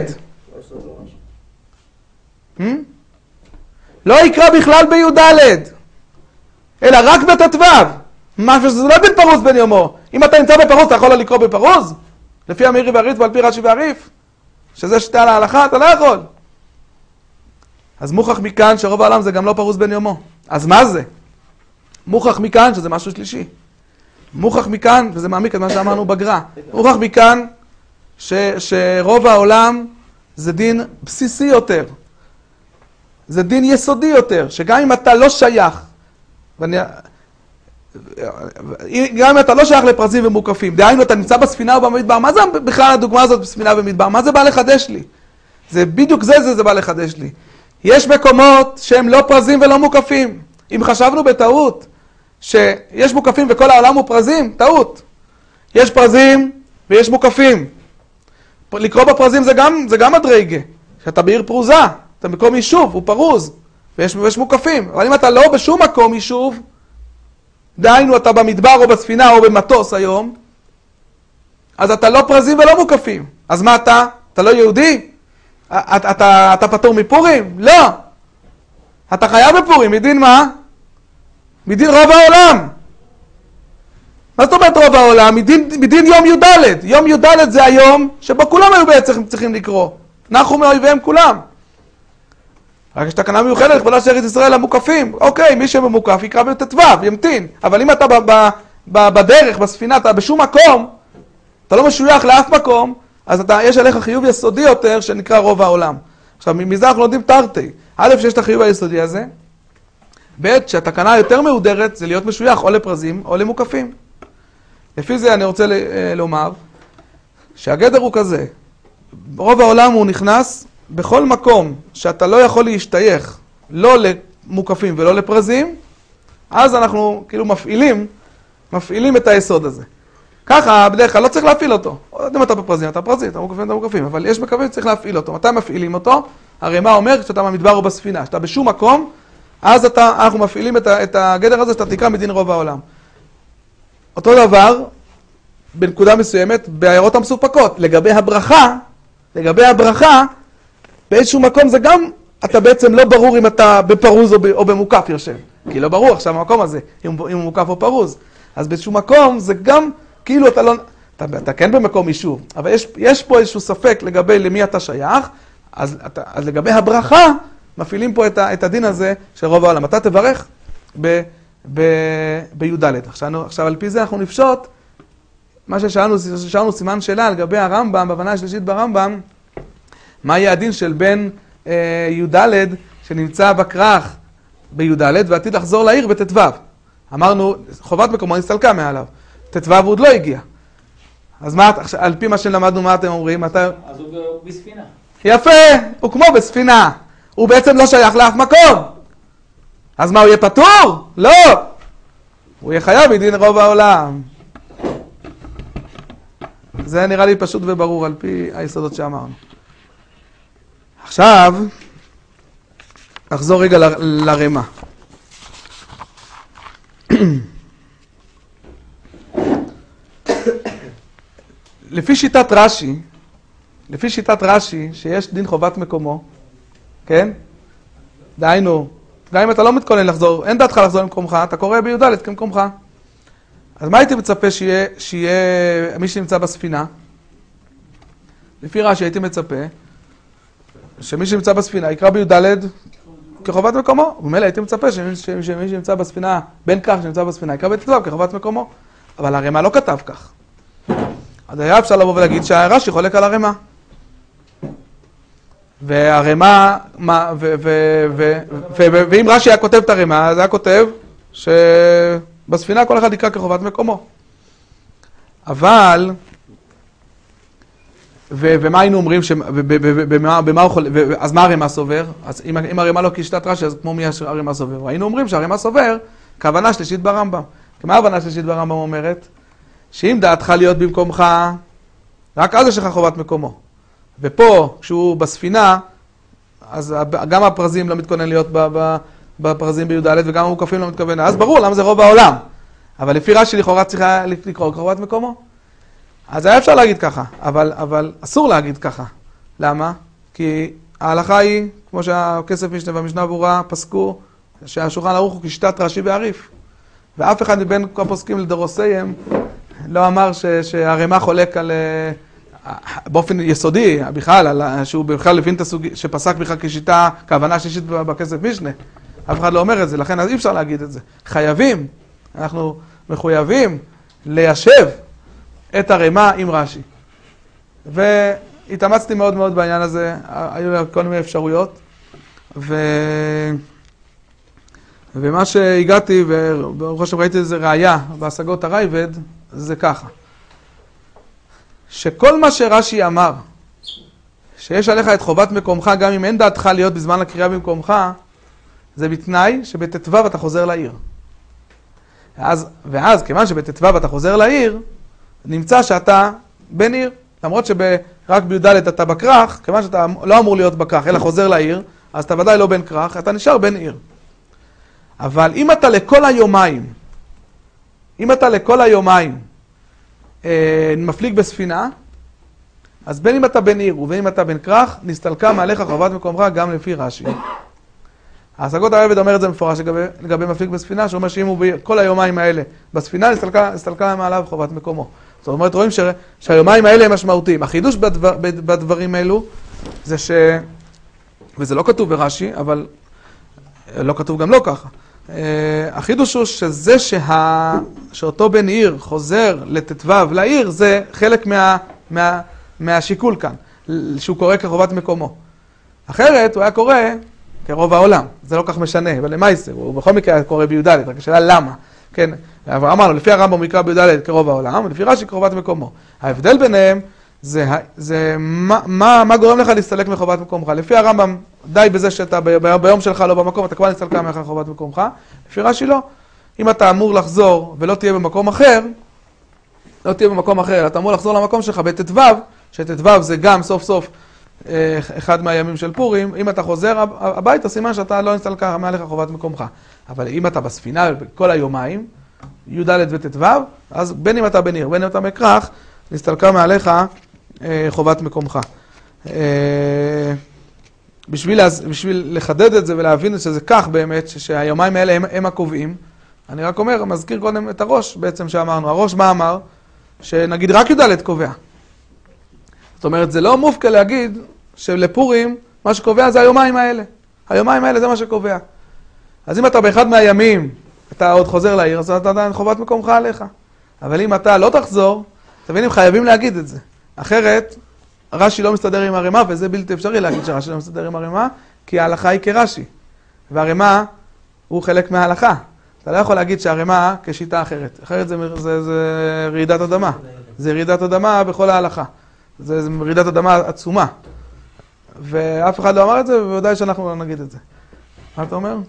A: לא יקרא בכלל בי"ד, אלא רק בט"ו. משהו שזה לא דין פרוז בן יומו. אם אתה נמצא בפרוז, אתה יכול לקרוא בפרוז? לפי המאירי והריטב"א ועל פי רש"י והריף? שזה שיטה להלכה, אתה לא יכול. אז מוכח מכאן שרוב העולם זה גם לא פרוז בן יומו. אז מה זה? מוכח מכאן שזה משהו שלישי. מוכח מכאן, וזה מעמיק את מה שאמרנו בגר"א, מוכח מכאן ש, שרוב העולם זה דין בסיסי יותר. זה דין יסודי יותר, שגם אם אתה לא שייך, ואני, גם אם אתה לא שייך לפרזים ומוקפים, דהיינו, אתה נמצא בספינה או במדבר, מה זה בכלל הדוגמה הזאת בספינה ומדבר? מה זה בא לחדש לי? זה בדיוק זה, זה, זה בא לחדש לי. יש מקומות שהם לא פרזים ולא מוקפים. אם חשבנו בטעות שיש מוקפים וכל העולם הוא פרזים, טעות. יש פרזים ויש מוקפים. לקרוא בפרזים זה גם, זה גם מדרגה. שאתה בעיר פרוזה, אתה במקום יישוב, הוא פרוז, ויש, ויש מוקפים. אבל אם אתה לא בשום מקום יישוב, דהיינו אתה במדבר או בספינה או במטוס היום, אז אתה לא פרזים ולא מוקפים. אז מה אתה? אתה לא יהודי? אתה, אתה, אתה פטור מפורים? לא. אתה חייב בפורים, מדין מה? מדין רוב העולם. מה זאת אומרת רוב העולם? מדין, מדין יום י"ד. יום י"ד זה היום שבו כולם היו בעצם צריכים לקרוא. נחו מאויביהם כולם. רק יש תקנה מיוחדת, לכבודה של ארץ ישראל המוקפים. אוקיי, מי שממוקף יקרא בט"ו, ימתין. אבל אם אתה ב- ב- ב- בדרך, בספינה, אתה בשום מקום, אתה לא משוייך לאף מקום, אז אתה, יש עליך חיוב יסודי יותר שנקרא רוב העולם. עכשיו, מזה אנחנו לומדים תרתי. א', שיש את החיוב היסודי הזה. ב', שהתקנה היותר מהודרת זה להיות משוייך או לפרזים או למוקפים. לפי זה אני רוצה ל- לומר שהגדר הוא כזה. רוב העולם הוא נכנס בכל מקום שאתה לא יכול להשתייך לא למוקפים ולא לפרזים, אז אנחנו כאילו מפעילים, מפעילים את היסוד הזה. ככה בדרך כלל לא צריך להפעיל אותו. אם אתה בפרזים, אתה פרזים, אתה מוקפים, אתה מוקפים, אבל יש מקווים שצריך להפעיל אותו. מתי מפעילים אותו? הרי מה אומר כשאתה במדבר או בספינה? שאתה בשום מקום, אז אתה, אנחנו מפעילים את, ה, את הגדר הזה שאתה תקרא מדין רוב העולם. אותו דבר, בנקודה מסוימת, בעיירות המסופקות. לגבי הברכה, לגבי הברכה, באיזשהו מקום זה גם, אתה בעצם לא ברור אם אתה בפרוז או, ב, או במוקף יושב. כי לא ברור עכשיו המקום הזה, אם, אם הוא מוקף או פרוז. אז באיזשהו מקום זה גם, כאילו אתה לא, אתה, אתה כן במקום יישוב, אבל יש, יש פה איזשהו ספק לגבי למי אתה שייך, אז, אתה, אז לגבי הברכה, מפעילים פה את, ה, את הדין הזה של רוב העולם. אתה תברך ב, ב, בי"ד. עכשיו, עכשיו על פי זה אנחנו נפשוט, מה ששאלנו, ששאלנו סימן שאלה לגבי הרמב"ם, בהבנה השלישית ברמב"ם, מה יהיה הדין של בן אה, י"ד שנמצא בכרך בי"ד ועתיד לחזור לעיר בט"ו. אמרנו, חובת מקומו נסתלקה מעליו. ט"ו הוא עוד לא הגיע. אז מה, על פי מה שלמדנו, מה אתם אומרים? אתה...
B: אז הוא בספינה.
A: יפה, הוא כמו בספינה. הוא בעצם לא שייך לאף מקום. אז מה, הוא יהיה פטור? לא. הוא יהיה חייב מדין רוב העולם. זה נראה לי פשוט וברור על פי היסודות שאמרנו. עכשיו, נחזור רגע ל- לרמה. לפי שיטת רש"י, לפי שיטת רש"י, שיש דין חובת מקומו, כן? דהיינו, גם אם אתה לא מתכונן לחזור, אין דעתך לחזור למקומך, אתה קורא בי"ד כמקומך. אז מה הייתי מצפה שיהיה, שיהיה מי שנמצא בספינה? לפי רש"י הייתי מצפה שמי שנמצא בספינה יקרא בי"ד כחובת מקומו. וממילא הייתי מצפה שמי, שמי שנמצא בספינה, בן כך שנמצא בספינה, יקרא בט"ו כחובת מקומו. אבל הרמ"א לא כתב כך. אז היה אפשר לבוא ולהגיד שהרש"י חולק על הרמ"א. והרמ"א, ואם רש"י היה כותב את הרמ"א, אז היה כותב שבספינה כל אחד יקרא כחובת מקומו. אבל, ומה היינו אומרים, במה הוא חולק, אז מה הרמ"א סובר? אז אם הרמ"א לא כשיטת רש"י, אז כמו מי הרמ"א סובר? היינו אומרים שהרמ"א סובר כהבנה שלישית ברמב"ם. מה ההבנה שלישית ברמב"ם אומרת? שאם דעתך להיות במקומך, רק אז יש לך חובת מקומו. ופה, כשהוא בספינה, אז גם הפרזים לא מתכונן להיות בפרזים בי"ד, וגם המוקפים לא מתכוון. אז ברור למה זה רוב העולם. אבל לפי רש"י לכאורה צריכה לקרוא חובת מקומו. אז היה אפשר להגיד ככה, אבל, אבל אסור להגיד ככה. למה? כי ההלכה היא, כמו שהכסף משנה והמשנה ברורה פסקו, שהשולחן ערוך הוא כשיטת רש"י ועריף. ואף אחד מבין הפוסקים לדורותיהם לא אמר ש, שהרמ"א חולק על, באופן יסודי, בכלל, על, שהוא בכלל הבין את הסוג, שפסק בכלל כשיטה, כהבנה שישית בכסף משנה. אף אחד לא אומר את זה, לכן אז אי אפשר להגיד את זה. חייבים, אנחנו מחויבים ליישב את הרמ"א עם רש"י. והתאמצתי מאוד מאוד בעניין הזה, היו כל מיני אפשרויות. ו... ומה שהגעתי, וברוך השם ראיתי איזה ראייה בהשגות הרייבד, זה ככה. שכל מה שרש"י אמר, שיש עליך את חובת מקומך, גם אם אין דעתך להיות בזמן הקריאה במקומך, זה בתנאי שבט"ו אתה חוזר לעיר. ואז, ואז כיוון שבט"ו אתה חוזר לעיר, נמצא שאתה בן עיר. למרות שרק בי"ד אתה בכרך, כיוון שאתה לא אמור להיות בכרך, אלא חוזר לעיר, אז אתה ודאי לא בן כרך, אתה נשאר בן עיר. אבל אם אתה לכל היומיים, אם אתה לכל היומיים אה, מפליג בספינה, אז בין אם אתה בן עיר ובין אם אתה בן כרך, נסתלקה מעליך חובת מקומך גם לפי רש"י. ההשגות הרייבד אומר את זה מפורש לגבי, לגבי מפליג בספינה, שאומר שאם הוא כל היומיים האלה בספינה, נסתלקה, נסתלקה מעליו חובת מקומו. זאת אומרת, רואים ש, שהיומיים האלה הם משמעותיים. החידוש בדבר, בדברים האלו זה ש... וזה לא כתוב ברש"י, אבל לא כתוב גם לא ככה. החידוש הוא שזה שה... שאותו בן עיר חוזר לט"ו לעיר, זה חלק מה... מה... מהשיקול כאן, שהוא קורא כחובת מקומו. אחרת הוא היה קורא כרוב העולם, זה לא כך משנה, אבל למעשה, הוא בכל מקרה היה קורא בי"ד, רק השאלה למה. כן, אמרנו, לפי הרמב"ם הוא יקרא בי"ד כרוב העולם, ולפי רש"י כחובת מקומו. ההבדל ביניהם זה, זה מה, מה, מה גורם לך להסתלק מחובת מקומך. לפי הרמב"ם, די בזה שאתה ב, ביום שלך לא במקום, אתה כבר נסתלקה מחובת מקומך. לפי רש"י לא. אם אתה אמור לחזור ולא תהיה במקום אחר, לא תהיה במקום אחר, אתה אמור לחזור למקום שלך בט"ו, שט"ו זה גם סוף סוף אחד מהימים של פורים, אם אתה חוזר הביתה, סימן שאתה לא נסתלקה מעליך חובת מקומך. אבל אם אתה בספינה כל היומיים, י"ד וט"ו, אז בין אם אתה בן עיר, בין אם אתה בכרך, נסתלקה מעליך חובת מקומך. בשביל, בשביל לחדד את זה ולהבין שזה כך באמת, שהיומיים האלה הם, הם הקובעים, אני רק אומר, מזכיר קודם את הראש בעצם שאמרנו. הראש מה אמר? שנגיד רק י"ד קובע. זאת אומרת, זה לא מופקע להגיד שלפורים מה שקובע זה היומיים האלה. היומיים האלה זה מה שקובע. אז אם אתה באחד מהימים, אתה עוד חוזר לעיר, אז אתה עדיין חובת מקומך עליך. אבל אם אתה לא תחזור, תבינים, חייבים להגיד את זה. אחרת, רש"י לא מסתדר עם הרמ"א, וזה בלתי אפשרי להגיד שרש"י לא מסתדר עם הרמ"א, כי ההלכה היא כרש"י. והרמ"א הוא חלק מההלכה. אתה לא יכול להגיד שהרמ"א כשיטה אחרת. אחרת זה, זה, זה רעידת אדמה. זה רעידת אדמה בכל ההלכה. זה, זה רעידת אדמה עצומה. ואף אחד לא אמר את זה, ובוודאי שאנחנו לא נגיד את זה. מה אתה אומר?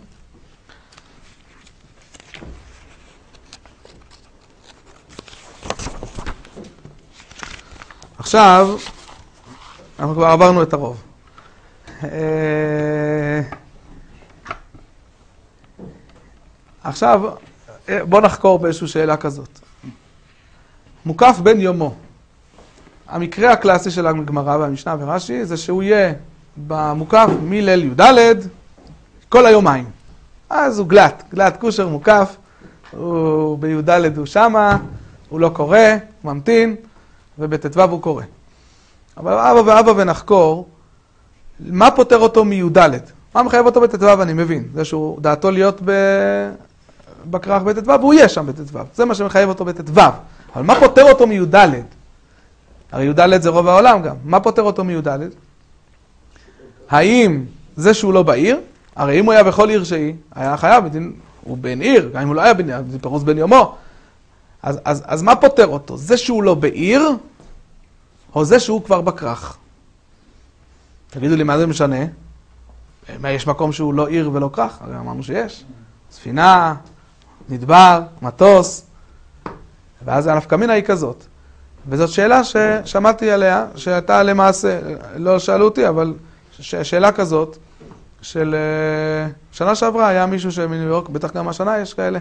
A: עכשיו, אנחנו כבר עברנו את הרוב. עכשיו, בוא נחקור באיזושהי שאלה כזאת. מוקף בן יומו. המקרה הקלאסי של הגמרא והמשנה ורש"י זה שהוא יהיה במוקף מליל י"ד כל היומיים. אז הוא גלת, גלת כושר מוקף, הוא בי"ד הוא שמה, הוא לא קורא, הוא ממתין, ובט"ו הוא קורא. אבל אבא ואבא ונחקור, מה פותר אותו מי"ד? מה מחייב אותו בט"ו? אני מבין. זה שהוא דעתו להיות ב... בכרך בט"ו, והוא יהיה שם בט"ו. זה מה שמחייב אותו בט"ו. אבל מה פותר אותו מי"ד? הרי י"ד זה רוב העולם גם. מה פותר אותו מי"ד? האם זה שהוא לא בעיר? הרי אם הוא היה בכל עיר שהיא, היה חייב, הוא בן עיר, גם אם הוא לא היה בן עיר, זה פירוש בן יומו. אז, אז, אז מה פותר אותו? זה שהוא לא בעיר, או זה שהוא כבר בכרך? תגידו לי, מה זה משנה? מה, יש מקום שהוא לא עיר ולא כרך? הרי אמרנו שיש. ספינה, מדבר, מטוס, ואז הנפקא מינה היא כזאת. וזאת שאלה ששמעתי עליה, שהייתה למעשה, לא שאלו אותי, אבל שאלה כזאת, של שנה שעברה היה מישהו שמניו יורק, בטח גם השנה יש כאלה,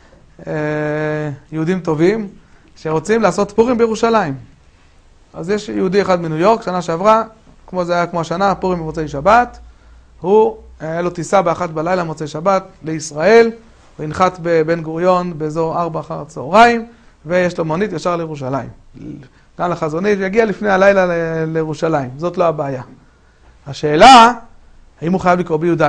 A: יהודים טובים, שרוצים לעשות פורים בירושלים. אז יש יהודי אחד מניו יורק, שנה שעברה, כמו זה היה כמו השנה, פורים במוצאי שבת, הוא, היה לו טיסה באחת בלילה מוצאי שבת לישראל, הוא הנחת בבן גוריון באזור ארבע אחר הצהריים, ויש לו מונית ישר לירושלים. גם לחזונית, ויגיע לפני הלילה ל- לירושלים. זאת לא הבעיה. השאלה, האם הוא חייב לקרוא בי"ד?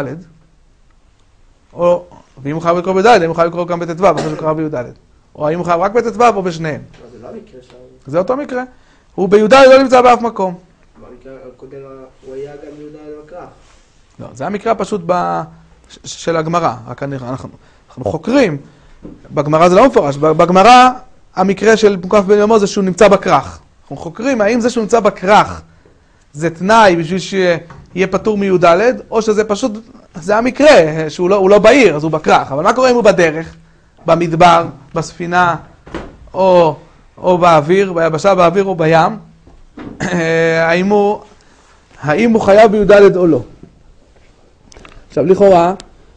A: או, ואם הוא חייב לקרוא בי"ד, האם הוא חייב לקרוא גם בט"ו, אחרי שהוא קרא בי"ד? או האם הוא חייב רק בט"ו או בשניהם?
D: זה לא המקרה שם.
A: זה אותו מקרה. הוא בי"ד לא נמצא באף מקום.
D: במקרה הקודם הוא היה גם י"ד בכרך.
A: לא, זה המקרה פשוט ב... של הגמרא. רק אנחנו, אנחנו חוקרים. בגמרא זה לא מפורש. בגמרא, המקרה של מוקף בן יומו זה שהוא נמצא בכרך. אנחנו חוקרים האם זה שהוא נמצא בכרך זה תנאי בשביל שיהיה פטור מי"ד, או שזה פשוט, זה המקרה, שהוא לא, הוא לא בעיר, אז הוא בכרך. אבל מה קורה אם הוא בדרך, במדבר, בספינה, או, או באוויר, ביבשה, באוויר או בים? האם הוא, האם הוא חייב בי"ד או לא? עכשיו, לכאורה,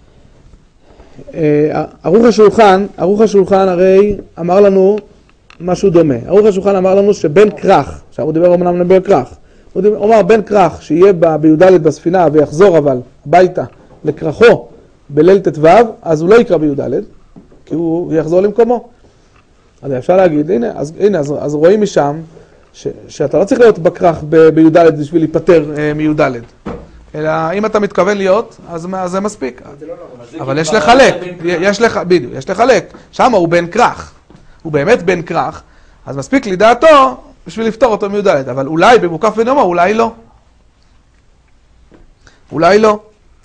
A: ערוך השולחן, ערוך השולחן הרי אמר לנו משהו דומה. ערוך השולחן אמר לנו שבן כרך, עכשיו הוא דיבר אמנם לבן כרך, הוא אומר בן כרך שיהיה בי"ד בספינה ויחזור אבל הביתה לכרחו בליל ט"ו, אז הוא לא יקרא בי"ד, כי הוא יחזור למקומו. אז אפשר להגיד, הנה, אז, הנה, אז, אז רואים משם ש, שאתה לא צריך להיות בכרך בי"ד בשביל להיפטר אה, מי"ד. אלא אם אתה מתכוון להיות, אז, אז זה מספיק. זה לא לא, אבל יש לחלק, יש לך, בדיוק, יש לחלק. שם הוא בן כרך. הוא באמת בן כרך, אז מספיק לדעתו בשביל לפתור אותו מי"ד. אבל אולי במוקף בן יומו, אולי לא. אולי לא.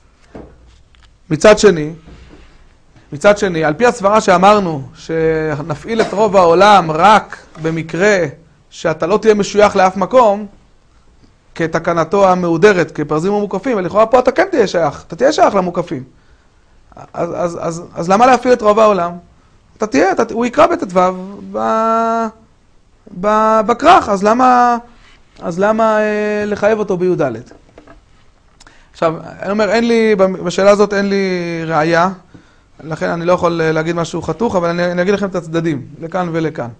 A: מצד שני, מצד שני, על פי הסברה שאמרנו, שנפעיל את רוב העולם רק במקרה שאתה לא תהיה משוייך לאף מקום, כתקנתו המהודרת, כפרזים ומוקפים, ולכאורה פה אתה כן תהיה שייך, אתה תהיה שייך למוקפים. אז, אז, אז, אז למה להפעיל את רוב העולם? אתה תהיה, אתה, הוא יקרא בט"ו ב, ב, בכרך, אז למה, אז למה אה, לחייב אותו בי"ד? עכשיו, אני אומר, אין לי, בשאלה הזאת אין לי ראייה, לכן אני לא יכול להגיד משהו חתוך, אבל אני, אני אגיד לכם את הצדדים, לכאן ולכאן.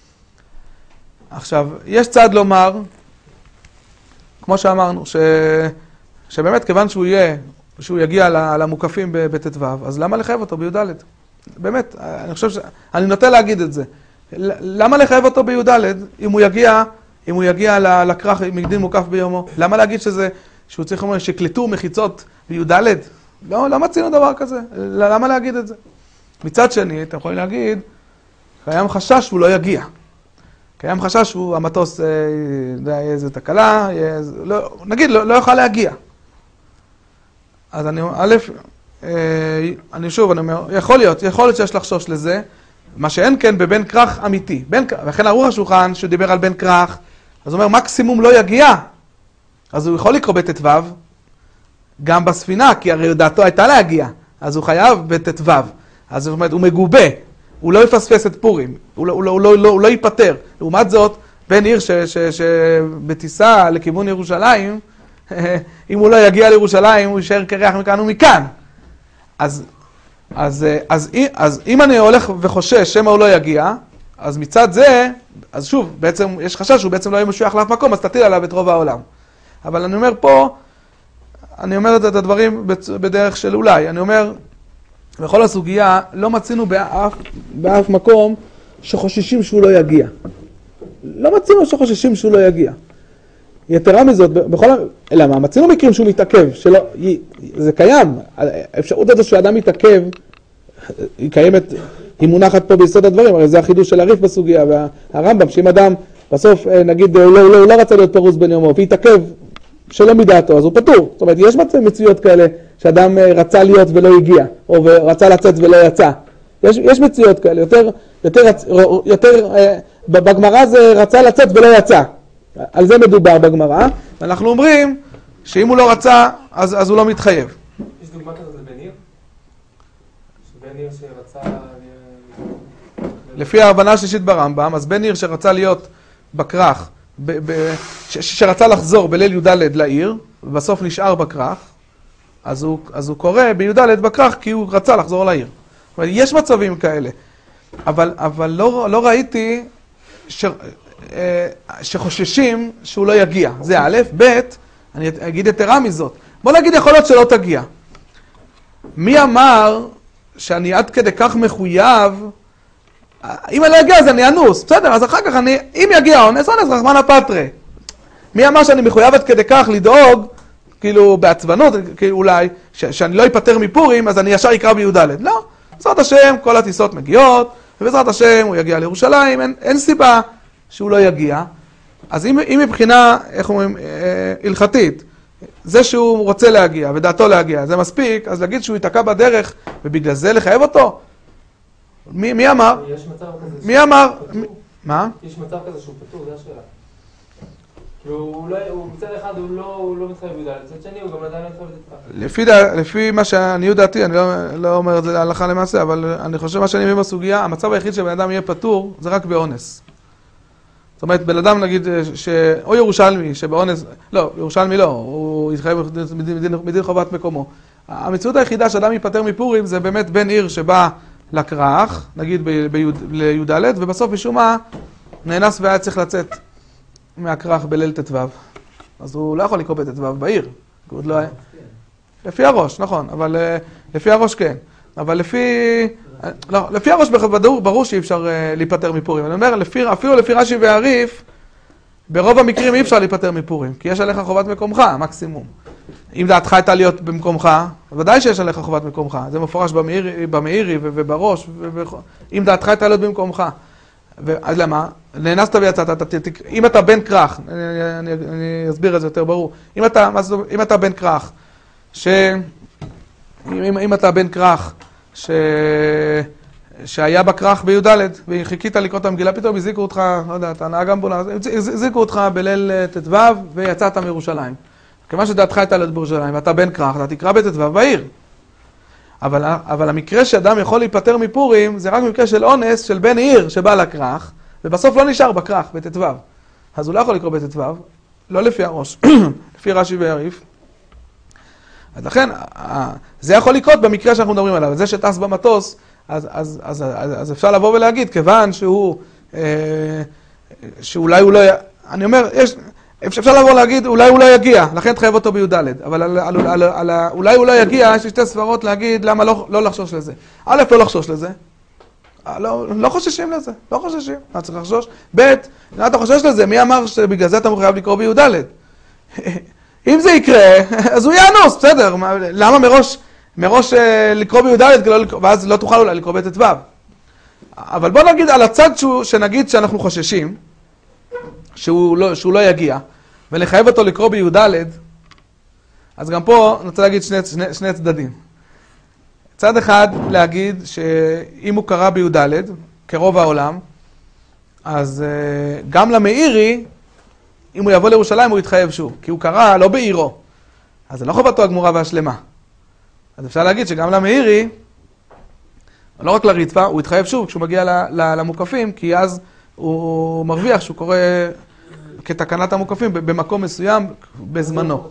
A: עכשיו, יש צד לומר, כמו שאמרנו, ש... שבאמת כיוון שהוא יהיה, שהוא יגיע למוקפים בט"ו, אז למה לחייב אותו בי"ד? באמת, אני חושב ש... אני נוטה להגיד את זה. למה לחייב אותו בי"ד אם הוא יגיע, אם הוא יגיע לכרך מגדין מוקף ביומו? למה להגיד שזה, שהוא צריך לומר שקלטו מחיצות בי"ד? לא, לא מצינו דבר כזה. למה להגיד את זה? מצד שני, אתם יכולים להגיד, קיים חשש שהוא לא יגיע. קיים חשש שהוא, המטוס, יהיה איזה תקלה, לא, נגיד, לא, לא יוכל להגיע. אז אני, א', אני שוב, אני אומר, יכול להיות, יכול להיות שיש לחשוש לזה, מה שאין כן בבן כרך אמיתי. בן, וכן ערוך השולחן שדיבר על בן כרך, אז הוא אומר, מקסימום לא יגיע. אז הוא יכול לקרוא בט"ו, גם בספינה, כי הרי דעתו הייתה להגיע, אז הוא חייב בט"ו. אז זאת אומרת, הוא מגובה. הוא לא יפספס את פורים, הוא לא, הוא לא, הוא לא, הוא לא ייפטר. לעומת זאת, בן עיר שבטיסה לכיוון ירושלים, אם הוא לא יגיע לירושלים, הוא יישאר קרח מכאן ומכאן. אז, אז, אז, אז אם אני הולך וחושש שמה הוא לא יגיע, אז מצד זה, אז שוב, בעצם יש חשש שהוא בעצם לא יהיה משוייך לאף מקום, אז תטיל עליו את רוב העולם. אבל אני אומר פה, אני אומר את הדברים בדרך של אולי. אני אומר, בכל הסוגיה לא מצינו באף, באף מקום שחוששים שהוא לא יגיע. לא מצינו שחוששים שהוא לא יגיע. יתרה מזאת, בכל... למה? מצינו מקרים שהוא מתעכב, שלא... זה קיים. האפשרות הזו שאדם מתעכב, היא קיימת, היא מונחת פה ביסוד הדברים, הרי זה החידוש של הריף בסוגיה, והרמב"ם, שאם אדם בסוף, נגיד, הוא לא, הוא לא רצה להיות פרוס בן יומו, והתעכב שלא מדעתו, אז הוא פטור. זאת אומרת, יש מציאות כאלה שאדם רצה להיות ולא הגיע, או רצה לצאת ולא יצא. יש, יש מציאות כאלה, יותר, יותר, יותר, בגמרא זה רצה לצאת ולא יצא. על זה מדובר בגמרא. ואנחנו אומרים שאם הוא לא רצה, אז, אז הוא לא מתחייב.
C: יש דוגמה כזאת לבן עיר? שבן עיר שרצה...
A: לפי ההבנה השלישית ברמב"ם, אז בן עיר שרצה להיות בכרך, ב, ב, ש, שרצה לחזור בליל י"ד לעיר, ובסוף נשאר בכרך, אז הוא, אז הוא קורא בי"ד בכרך כי הוא רצה לחזור לעיר. זאת אומרת, יש מצבים כאלה, אבל, אבל לא, לא ראיתי ש, שחוששים שהוא לא יגיע. זה א', ב', אני אגיד יתרה מזאת. בוא נגיד, יכול להיות שלא תגיע. מי אמר שאני עד כדי כך מחויב, אם אני לא אגיע אז אני אנוס, בסדר, אז אחר כך אני, אם יגיע אונס, אונס רחמנא פטרי. מי אמר שאני מחויב עד כדי כך לדאוג, כאילו בעצבנות, כאילו אולי, ש- שאני לא אפטר מפורים, אז אני ישר אקרא בי"ד. לא, בעזרת השם, כל הטיסות מגיעות, ובעזרת השם הוא יגיע לירושלים, אין, אין סיבה שהוא לא יגיע. אז אם, אם מבחינה, איך אומרים, אה, הלכתית, זה שהוא רוצה להגיע ודעתו להגיע, זה מספיק, אז להגיד שהוא ייתקע בדרך ובגלל זה לחייב אותו? מי, מי אמר?
C: יש מצב כזה
A: מי אמר?
C: פטור.
A: מה?
C: יש מצב כזה שהוא פטור, זה השאלה. כאילו, הוא לא, הוא מצד אחד הוא לא, הוא לא מתחייב בי"ד, מצד שני הוא גם עדיין לא מתחייב בט"ו.
A: לפי, דע, לפי מה שאני דעתי, אני לא, לא אומר את זה להלכה למעשה, אבל אני חושב מה שאני מבין בסוגיה, המצב היחיד שבן אדם יהיה פטור זה רק באונס. זאת אומרת, בן אדם נגיד, ש... או ירושלמי שבאונס, לא, ירושלמי לא, הוא יתחייב מדין, מדין, מדין חובת מקומו. המציאות היחידה שאדם ייפטר מפורים זה באמת בן עיר שבא לקרח, נגיד לי"ד, ובסוף משום מה נאנס והיה צריך לצאת מהקרח בליל ט"ו. אז הוא לא יכול לקרוא בט"ו בעיר. לא היה... לפי הראש, נכון, אבל לפי הראש כן. אבל לפי... לא, לפי הראש ברור, ברור שאי אפשר להיפטר מפורים. אני אומר, לפי, אפילו לפי רש"י והרי"ף, ברוב המקרים אי אפשר להיפטר מפורים, כי יש עליך חובת מקומך, מקסימום. אם דעתך הייתה להיות במקומך, ודאי שיש עליך חובת מקומך. זה מפורש במאירי ובראש, אם דעתך הייתה להיות במקומך. אז למה? נאנסת ויצאת, אם אתה בן כרך, אני אסביר את זה יותר ברור. אם אתה, אם אתה בן כרך, ש... אם אתה בן כרך, ש... שהיה בכרך בי"ד, וחיכית לקרוא את המגילה, פתאום הזיקו אותך, לא יודע, אתה נהג אמבולנס, הזיקו אותך בליל ט"ו ויצאת מירושלים. כיוון שדעתך הייתה להיות בירושלים, ואתה בן כרך, אתה תקרא בט"ו בעיר. אבל, אבל המקרה שאדם יכול להיפטר מפורים, זה רק מקרה של אונס של בן עיר שבא לכרך, ובסוף לא נשאר בכרך, בט"ו. אז הוא לא יכול לקרוא בט"ו, לא לפי הראש, לפי רש"י והרי"ף. אז לכן, זה יכול לקרות במקרה שאנחנו מדברים עליו. זה שטס במטוס, אז, אז, אז, אז, אז אפשר לבוא ולהגיד, כיוון שהוא, אה, שאולי הוא לא, אני אומר, יש, אפשר לבוא להגיד, אולי הוא לא יגיע, לכן תחייב אותו בי"ד. אבל על, על, על, על, על, אולי הוא לא יגיע, יש לי שתי סברות להגיד למה לא, לא לחשוש לזה. א', לא לחשוש לזה. לא, לא חוששים לזה, לא חוששים. מה צריך לחשוש? ב', אם אתה חושש לזה, מי אמר שבגלל זה אתה מחויב לקרוא בי"ד? אם זה יקרה, אז הוא יאנוס, בסדר. למה מראש, מראש לקרוא בי"ד, ואז לא תוכל אולי לקרוא בט"ו? אבל בוא נגיד על הצד שהוא, שנגיד שאנחנו חוששים, שהוא לא, שהוא לא יגיע, ולחייב אותו לקרוא בי"ד, אז גם פה אני רוצה להגיד שני, שני, שני צדדים. צד אחד להגיד שאם הוא קרא בי"ד, כרוב העולם, אז גם למאירי, אם הוא יבוא לירושלים הוא יתחייב שוב, כי הוא קרא לא בעירו, אז זה לא חובתו הגמורה והשלמה. אז אפשר להגיד שגם למאירי, לא רק לריטב"א, הוא יתחייב שוב כשהוא מגיע למוקפים, כי אז הוא מרוויח שהוא קורא כתקנת המוקפים במקום מסוים בזמנו.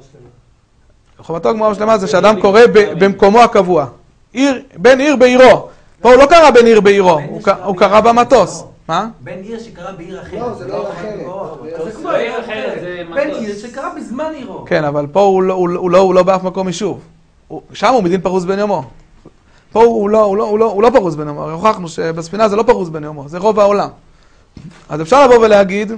A: חובתו הגמורה והשלמה זה שאדם קורא במקומו הקבוע. עיר, בן עיר בעירו. פה הוא לא קרא בן עיר בעירו, הוא קרא במטוס. מה?
D: בן עיר שקרא בעיר אחרת.
E: לא, זה לא אחרת.
B: זה כמו עיר אחרת, זה מטוס.
D: בן עיר שקרא בזמן עירו.
A: כן, אבל פה הוא לא באף מקום יישוב. שם הוא מדין פרוס בן יומו. פה הוא לא פרוס בן יומו. הוכחנו שבספינה זה לא פרוס בן יומו, זה רוב העולם. אז אפשר לבוא ולהגיד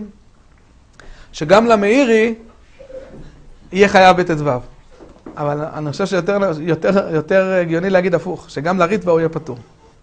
A: שגם למאירי יהיה חייב בט"ו. אבל אני חושב שיותר הגיוני להגיד הפוך, שגם לריטב"א הוא יהיה פטור.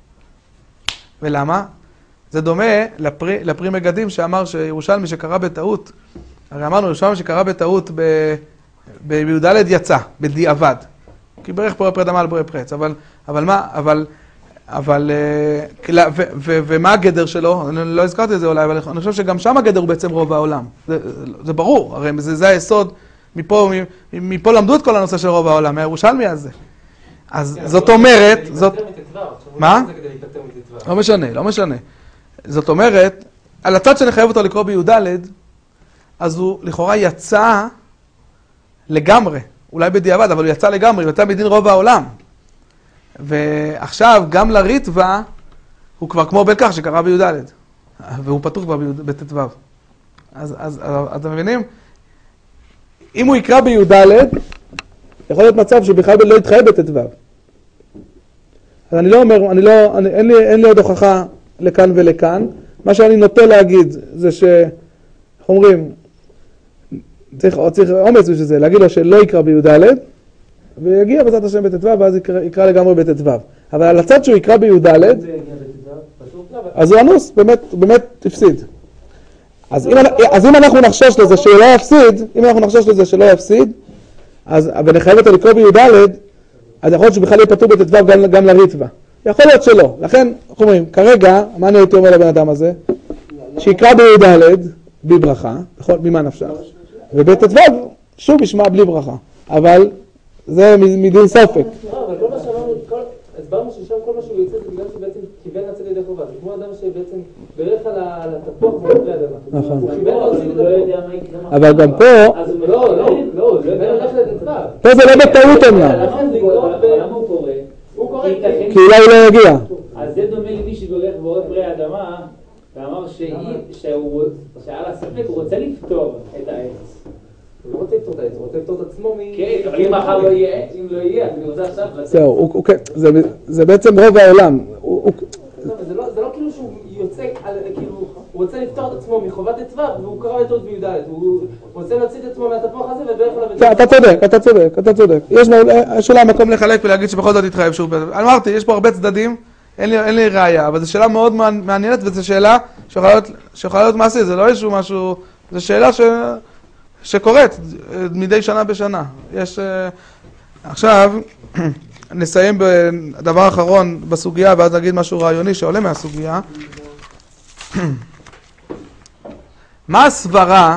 A: ולמה? זה דומה לפרי, לפרי מגדים שאמר שירושלמי שקרא בטעות, הרי אמרנו ירושלמי שקרא בטעות בי"ד יצא, בדיעבד. כי ברך פורה פרד עמל בורא פרץ, אבל, אבל מה, אבל, אבל, ו, ו, ו, ומה הגדר שלו? אני לא הזכרתי את זה אולי, אבל אני חושב שגם שם הגדר הוא בעצם רוב העולם. זה, זה ברור, הרי זה, זה היסוד, מפה, מפה למדו את כל הנושא של רוב העולם, מהירושלמי הזה. אז
C: כן,
A: זאת אומרת, זאת... מה?
C: מה?
A: לא משנה, לא משנה. זאת אומרת, על הצד שנחייב אותו לקרוא בי"ד, אז הוא לכאורה יצא לגמרי, אולי בדיעבד, אבל הוא יצא לגמרי, הוא יצא מדין רוב העולם. ועכשיו, גם לריטב"א, הוא כבר כמו בן כך שקרא בי"ד, והוא פתוח כבר בט"ו. אז, אז, אז אתם מבינים? אם הוא יקרא בי"ד, יכול להיות מצב שבכלל לא יתחייב בט"ו. אז אני לא אומר, אני לא, אני, אין לי, אין לי עוד הוכחה לכאן ולכאן. מה שאני נוטה להגיד זה ש... איך אומרים? צריך, צריך אומץ בשביל זה, להגיד לו שלא יקרא בי"ד, ויגיע בעזרת השם בט"ו, ואז יקרא, יקרא לגמרי בט"ו. אבל על הצד שהוא יקרא בי"ד, אז הוא אנוס, באמת, באמת הפסיד. אז אם, אז אם אנחנו נחשוש לזה שלא יפסיד, אם אנחנו נחשוש לזה שלא יפסיד, אז, ונחייב אותו לקרוא בי"ד, אז יכול להיות שבכלל יהיה פטור בט"ו גם, גם לריטב"א. יכול להיות שלא. לכן, איך אומרים, כרגע, מה אני הייתי אומר לבן אדם הזה? שיקרא בי"ד, בלי ברכה, נכון? ממה נפשך? ובט"ו, שוב ישמע בלי ברכה. אבל זה מדין ספק.
C: אבל כל מה שאמרנו, הסברנו ששם כל מה שהוא יוצא זה בגלל שבעצם כיוון לצאת ידי חובה. זה כמו אדם שבעצם ברך על התפוח ומפרי אדמה.
A: נכון.
C: הוא כיוון להוציא את התפוח.
A: אבל גם פה...
C: אז הוא לא, לא, לא, הוא כיוון ללכת לט"ו.
A: פה זה לא בטעות אומנם.
C: לכן זה יקרא ב... למה הוא קורא? הוא קורא
A: כי אולי הוא לא יגיע.
B: אז זה דומה למי שברך בעוד פרי אדמה, ואמר שהוא, שהיה לה ספק, הוא רוצה לפתור את העץ.
C: הוא לא רוצה לפתור את העץ, הוא רוצה לפתור את עצמו מ...
B: כן, אבל אם מחר לא יהיה, אם לא יהיה, אז אני רוצה עכשיו לצאת.
A: זהו, זה בעצם רוב העולם.
C: זה לא כאילו שהוא יוצא, כאילו, הוא רוצה לפתור את עצמו מחובת ט"ו, והוא קרא את עוד בי"ד. הוא רוצה להוציא את עצמו מהתפוח הזה וברך עליו...
A: אתה צודק, אתה צודק, אתה צודק. יש אולי מקום לחלק ולהגיד שבכל זאת יתחייב שוב. אמרתי, יש פה הרבה צדדים, אין לי ראייה, אבל זו שאלה מאוד מעניינת, וזו שאלה שיכולה להיות מעשית, זה לא איזשהו משהו, זו שאלה ש... שקורית מדי שנה בשנה. יש... עכשיו, נסיים בדבר האחרון בסוגיה, ואז נגיד משהו רעיוני שעולה מהסוגיה. מה הסברה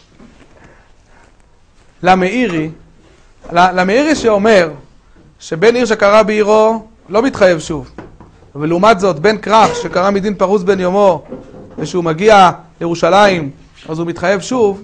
A: למאירי, למאירי שאומר שבן עיר שקרא בעירו לא מתחייב שוב, ולעומת זאת בן כרך שקרא מדין פרוס בן יומו ושהוא מגיע לירושלים אז הוא מתחייב שוב,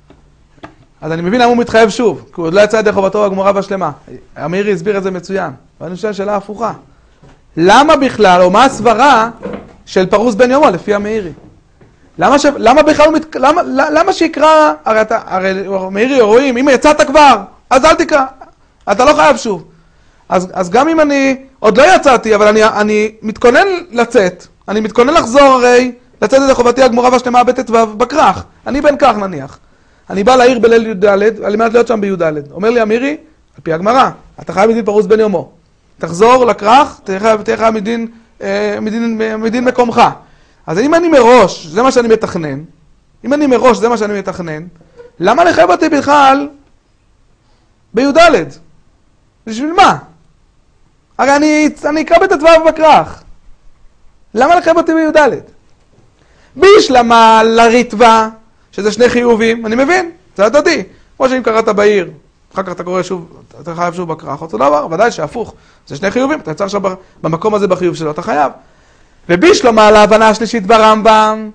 A: אז אני מבין למה הוא מתחייב שוב, כי הוא עוד לא יצא ידי חובתו הגמורה והשלמה. המאירי הסביר את זה מצוין, ואני חושב שאלה הפוכה. למה בכלל, או מה הסברה של פרוס בן יומו לפי המאירי? למה, ש... למה בכלל הוא מת... למה, למה שיקרא, הרי אתה, הרי מאירי רואים, אם יצאת כבר, אז אל תקרא, אתה לא חייב שוב. אז, אז גם אם אני עוד לא יצאתי, אבל אני, אני מתכונן לצאת, אני מתכונן לחזור הרי, לצאת ידי חובתי הגמורה והשלמה בט"ו בכרך, אני בן כך נניח. אני בא לעיר בליל י"ד, על מנת להיות שם בי"ד. אומר לי המאירי, על פי הגמרא, אתה חייב מדין פרוס בן יומו. תחזור לכרך, תהיה חייב מדין, מדין, מדין מקומך. אז אם אני מראש, זה מה שאני מתכנן, אם אני מראש, זה מה שאני מתכנן, למה לחייב אותי בכלל בי"ד? בשביל מה? הרי אני, אני אקרא בט"ו בכרך. למה לחייב אותי בי"ד? בישלמה לריטב"א, שזה שני חיובים, אני מבין, זה הדדי. כמו שאם קראת בעיר, אחר כך אתה קורא שוב, אתה חייב שוב בכרך, אותו דבר, ודאי שהפוך, זה שני חיובים, אתה יצא עכשיו במקום הזה בחיוב שלו, אתה חייב. ובישלמה להבנה השלישית ברמב"ם,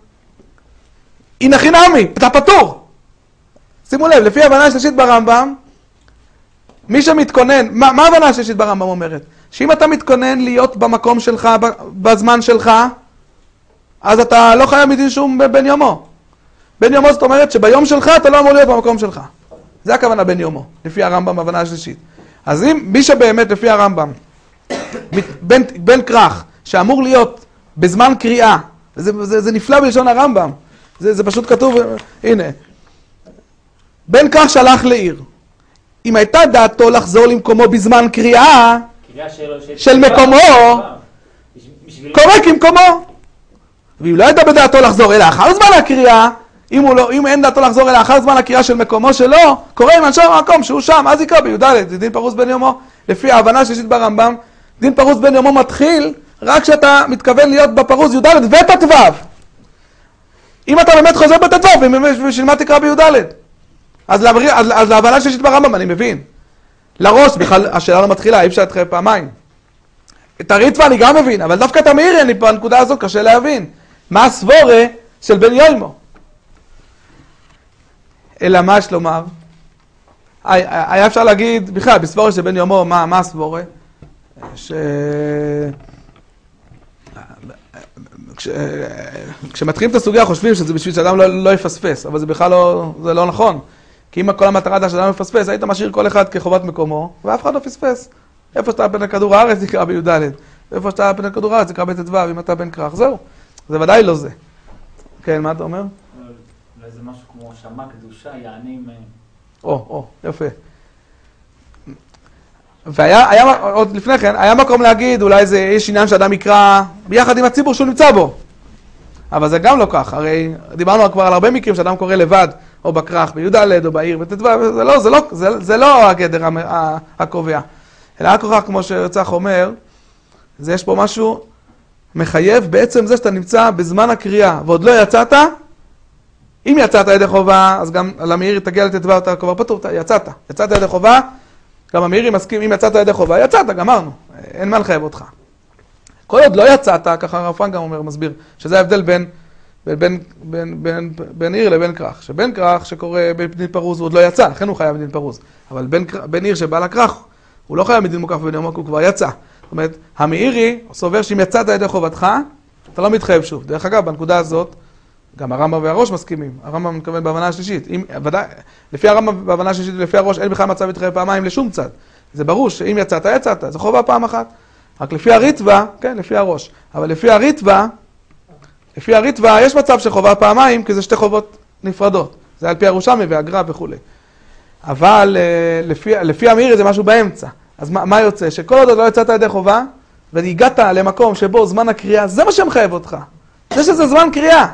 A: הנה חינמי, אתה פטור. שימו לב, לפי ההבנה השלישית ברמב"ם, מי שמתכונן, מה, מה ההבנה השלישית ברמב"ם אומרת? שאם אתה מתכונן להיות במקום שלך, בזמן שלך, אז אתה לא חייב מדין שום בן יומו. בן יומו זאת אומרת שביום שלך אתה לא אמור להיות במקום שלך. זה הכוונה בן יומו, לפי הרמב"ם בהבנה השלישית. אז אם מי שבאמת לפי הרמב"ם, בן, בן כרך, שאמור להיות בזמן קריאה, זה, זה, זה נפלא בלשון הרמב"ם, זה, זה פשוט כתוב, הנה, בן כרך שלח לעיר, אם הייתה דעתו לחזור למקומו בזמן קריאה, קריאה של, של, של מקומו, קורא כמקומו. ואם לא הייתה בדעתו לחזור אלא אחר זמן הקריאה, אם, הוא לא, אם אין דעתו לחזור אלא אחר זמן הקריאה של מקומו שלו, קורא עם אנשי המקום שהוא שם, אז יקרא בי"ד, זה דין פרוס בן יומו. לפי ההבנה השלישית ברמב"ם, דין פרוס בן יומו מתחיל רק כשאתה מתכוון להיות בפרוס י"ד וט"ו. אם אתה באמת חוזר בט"ו, בשביל מה תקרא בי"ד? אז, להבריא, אז, אז להבנה השלישית ברמב"ם אני מבין. לראש, בכלל השאלה לא מתחילה, אי אפשר להתחיל פעמיים. את הריטב"א אני גם מבין, אבל דווקא את המאירי, אני בנקודה הזאת קשה להבין. מה הסבורה של בן יומו? אלא מה יש לומר? היה אפשר להגיד, בכלל, בסבורה של בן יומו, מה, מה הסבורה? ש... כש... כשמתחילים את הסוגיה חושבים שזה בשביל שאדם לא, לא יפספס, אבל זה בכלל לא, זה לא נכון. כי אם כל המטרה זה שאדם יפספס, היית משאיר כל אחד כחובת מקומו, ואף אחד לא פספס. איפה שאתה בן כדור הארץ יקרא בי"ד, איפה שאתה בן כדור הארץ יקרא בט"ו, אם אתה בן כרך, זהו. זה ודאי לא זה. כן, מה אתה אומר?
B: אולי זה משהו כמו שמע קדושה, יענים...
A: או, או, יפה. והיה, היה, עוד לפני כן, היה מקום להגיד, אולי זה, יש עניין שאדם יקרא ביחד עם הציבור שהוא נמצא בו. אבל זה גם לא כך, הרי דיברנו כבר על הרבה מקרים שאדם קורא לבד, או בכרך, בי"ד, או בעיר, בט"ו, זה לא, זה לא, זה, זה לא הגדר הקובע. אלא הכוכח, כמו שרצח אומר, זה יש פה משהו מחייב בעצם זה שאתה נמצא בזמן הקריאה, ועוד לא יצאת, אם יצאת ידי חובה, אז גם על המאירי תגיע לט"ו, אתה כבר פטור, יצאת. יצאת ידי חובה, גם המאירי מסכים, אם יצאת ידי חובה, יצאת, גמרנו. אין מה לחייב אותך. כל עוד לא יצאת, ככה הרב פרנק גם אומר, מסביר, שזה ההבדל בין, בין, בין, בין, בין, בין עיר לבין כרך. שבין כרך שקורא בדין פרוז, הוא עוד לא יצא, לכן הוא חייב בדין פרוז. אבל בין, בין עיר שבא לכרך, הוא לא חייב בדין מוקף ובדין עמוק, הוא כבר יצא. זאת אומרת, המאירי סובר שאם יצאת ידי חובתך, אתה לא מתחייב שוב. דרך אגב, בנקודה הזאת, גם הרמב"ם והראש מסכימים. הרמב"ם מתכוון בהבנה השלישית. אם, ודאי, לפי הרמב"ם בהבנה השלישית ולפי הראש, אין בכלל מצב להתחייב פעמיים לשום צד. זה ברור שאם יצאת, יצאת. זה חובה פעם אחת. רק לפי הריטב"א, כן, לפי הראש. אבל לפי הריטב"א, לפי הריטב"א, יש מצב שחובה פעמיים, כי זה שתי חובות נפרדות. זה על פי הירושלמי והגר"א וכו'. אבל לפי, לפי המאירי זה משהו באמצע. אז מה, מה יוצא? שכל עוד לא יצאת ידי חובה, והגעת למקום שבו זמן הקריאה, זה מה שמחייב אותך. זה שזה זמן קריאה.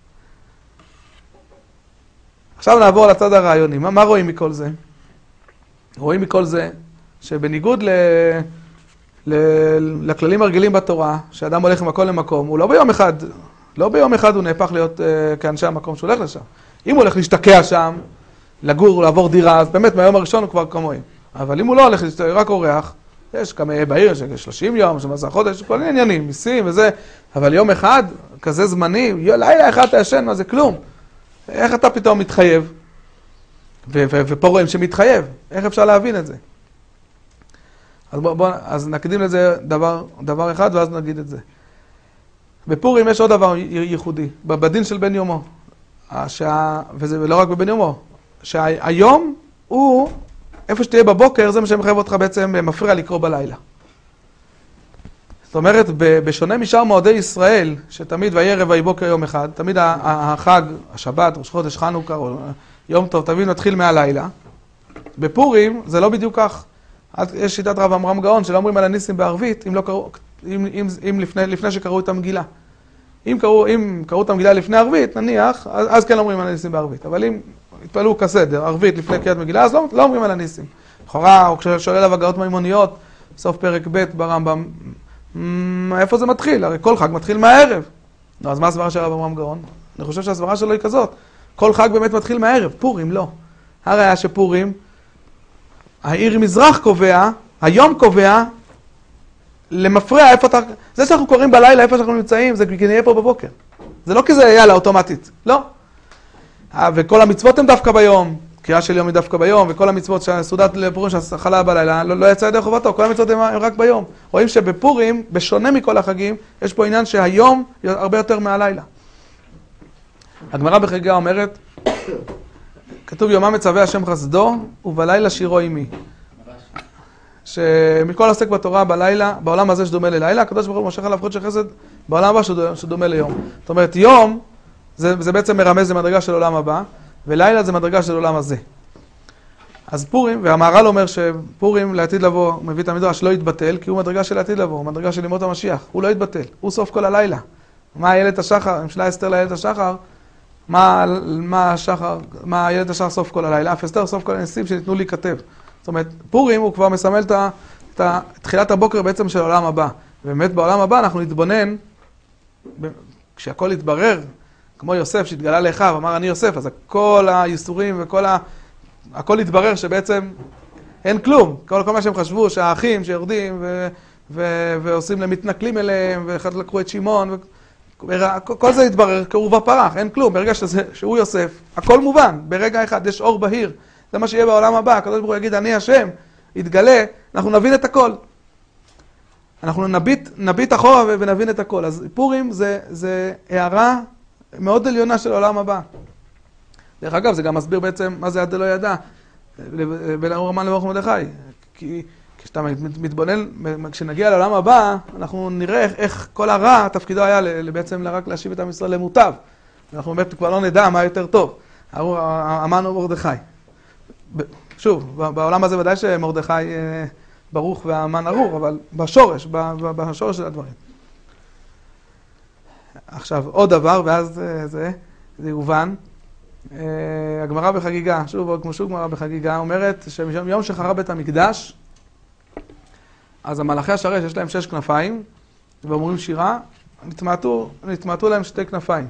A: עכשיו נעבור לצד הרעיוני. מה, מה רואים מכל זה? רואים מכל זה שבניגוד ל, ל, לכללים הרגילים בתורה, שאדם הולך ממקום למקום, הוא לא ביום אחד, לא ביום אחד הוא נהפך להיות uh, כאנשי המקום שהוא הולך לשם. אם הוא הולך להשתקע שם, לגור, לעבור דירה, אז באמת מהיום הראשון הוא כבר כמוהם. אבל אם הוא לא הולך להשתקע, רק אורח, יש כמה בעיר, יש שלושים יום, שמעשה חודש, כל מיני עניינים, מיסים וזה, אבל יום אחד, כזה זמני, לילה אחד אתה ישן, מה זה כלום? איך אתה פתאום מתחייב? ו- ו- ופה רואים שמתחייב. איך אפשר להבין את זה? אז, בוא, בוא, אז נקדים לזה דבר, דבר אחד ואז נגיד את זה. בפורים יש עוד דבר ייחודי, בדין של בן יומו. שה, וזה לא רק בבן יומו. שהיום הוא, איפה שתהיה בבוקר, זה מה שמחייב אותך בעצם מפריע לקרוא בלילה. זאת אומרת, בשונה משאר מועדי ישראל, שתמיד ויערב ויהי בוקר יום אחד, תמיד החג, השבת, ראש חודש, חנוכה, יום טוב, תמיד מתחיל מהלילה. בפורים זה לא בדיוק כך. יש שיטת רב עמרם גאון שלא אומרים על הניסים בערבית, אם, לא קראו, אם, אם, אם לפני, לפני שקראו את המגילה. אם קראו, אם קראו את המגילה לפני ערבית, נניח, אז, אז כן לא אומרים על הניסים בערבית. אבל אם התפעלו כסדר, ערבית לפני קריאת מגילה, אז לא, לא אומרים על הניסים. לכאורה, או כששואל עליו הגאות מימוניות, סוף פרק ב' ברמב"ם, איפה זה מתחיל? הרי כל חג מתחיל מהערב. נו, אז מה הסברה של רב עמרם גאון? אני חושב שהסברה שלו היא כזאת. כל חג באמת מתחיל מהערב, פורים לא. הראיה שפורים, העיר מזרח קובע, היום קובע, למפריע איפה אתה... זה שאנחנו קוראים בלילה איפה שאנחנו נמצאים, זה כי נהיה פה בבוקר. זה לא כי זה יאללה אוטומטית, לא. וכל המצוות הן דווקא ביום, קריאה של יום היא דווקא ביום, וכל המצוות שהסעודת לפורים שהחלה בלילה, לא, לא יצא ידי חובתו, כל המצוות הן רק ביום. רואים שבפורים, בשונה מכל החגים, יש פה עניין שהיום הרבה יותר מהלילה. הגמרא בחגיגה אומרת, כתוב יומם מצווה השם חסדו, ובלילה שירו עמי. שמכל עוסק בתורה בלילה, בעולם הזה שדומה ללילה, הקדוש ברוך הוא מושך עליו חוד של חסד, בעולם הבא שדומה ליום. זאת אומרת, יום, זה, זה בעצם מרמז למדרגה של עולם הבא, ולילה זה מדרגה של עולם הזה. אז פורים, והמהר"ל אומר שפורים לעתיד לבוא, הוא מביא את המדרש, לא יתבטל, כי הוא מדרגה של לעתיד לבוא, הוא מדרגה של ימות המשיח, הוא לא יתבטל, הוא סוף כל הלילה. מה איילת השחר, משלה אסתר לאיילת השחר, מה, מה השחר, מה איילת השחר סוף כל הלילה, אף אסתר סוף כל הניסים שניתנו להיכתב. זאת אומרת, פורים הוא כבר מסמל את, את תחילת הבוקר בעצם של העולם הבא. ובאמת בעולם הבא אנחנו נתבונן, כשהכל יתברר, כמו יוסף שהתגלה לאחיו, אמר אני יוסף, אז כל הייסורים וכל ה... הכל יתברר שבעצם אין כלום. כל, כל מה שהם חשבו, שהאחים שיורדים ו, ו, ועושים להם מתנכלים אליהם, ואחד לקחו את שמעון, ו... כל זה יתברר כעורבא פרח, אין כלום. ברגע שזה, שהוא יוסף, הכל מובן. ברגע אחד יש אור בהיר. זה מה שיהיה בעולם הבא. הקדוש ברוך הוא יגיד, אני השם, יתגלה, אנחנו נבין את הכל. אנחנו נביט, נביט אחורה ונבין את הכל. אז פורים זה, זה הערה מאוד עליונה של העולם הבא. דרך אגב, זה גם מסביר בעצם מה זה עד לא ידע, בין אור המן לברוך מרדכי. כי כשאתה מתבונן, כשנגיע לעולם הבא, אנחנו נראה איך כל הרע, תפקידו היה בעצם רק להשיב את עם ישראל למוטב. אנחנו באמת כבר לא נדע מה יותר טוב. המן או מרדכי. שוב, בעולם הזה ודאי שמרדכי ברוך והמן ארור, אבל בשורש, בשורש של הדברים. עכשיו, עוד דבר, ואז זה, זה יובן. הגמרא בחגיגה, שוב, כמו שוב גמרא בחגיגה, אומרת שיום שחרב בית המקדש, אז המלאכי השרת יש להם שש כנפיים, ואומרים שירה, נתמעטו, נתמעטו להם שתי כנפיים,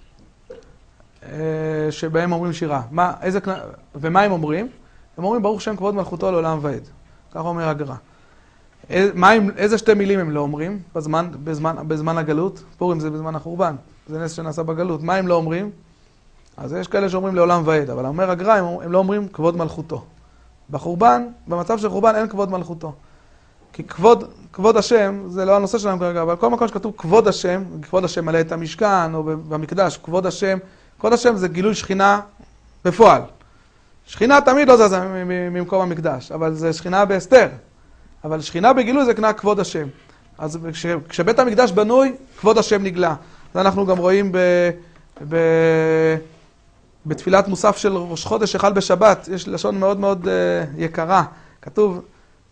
A: שבהם אומרים שירה. מה, איזה, ומה הם אומרים? הם אומרים ברוך שם כבוד מלכותו לעולם ועד. כך אומר הגר"א. איזה שתי מילים הם לא אומרים בזמן, בזמן, בזמן הגלות? פורים זה בזמן החורבן, זה נס שנעשה בגלות. מה הם לא אומרים? אז יש כאלה שאומרים לעולם ועד, אבל אומר הגר"א, הם, הם לא אומרים כבוד מלכותו. בחורבן, במצב של חורבן אין כבוד מלכותו. כי כבוד, כבוד השם, זה לא הנושא שלנו כרגע, אבל כל מקום שכתוב כבוד השם, כבוד השם מלא את המשכן, או במקדש, כבוד השם, כבוד השם זה גילוי שכינה בפועל. שכינה תמיד לא זזה ממקום המקדש, אבל זה שכינה בהסתר. אבל שכינה בגילוי זה כנראה כבוד השם. אז כש, כשבית המקדש בנוי, כבוד השם נגלה. זה אנחנו גם רואים ב, ב, בתפילת מוסף של ראש חודש שחל בשבת, יש לשון מאוד מאוד uh, יקרה. כתוב,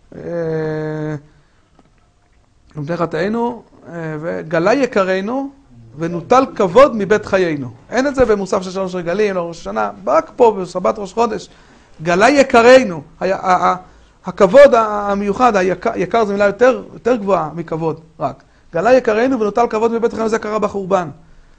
A: ובני חטאינו, וגלה יקרנו, ונוטל כבוד מבית חיינו. אין את זה במוסף של שלוש רגלים, לא ראש השנה, רק פה בשבת ראש חודש. גלה יקרנו, הכבוד המיוחד, היקר זו מילה יותר, יותר גבוהה מכבוד, רק. גלה יקרנו ונוטל כבוד מבית חיינו, זה קרה בחורבן.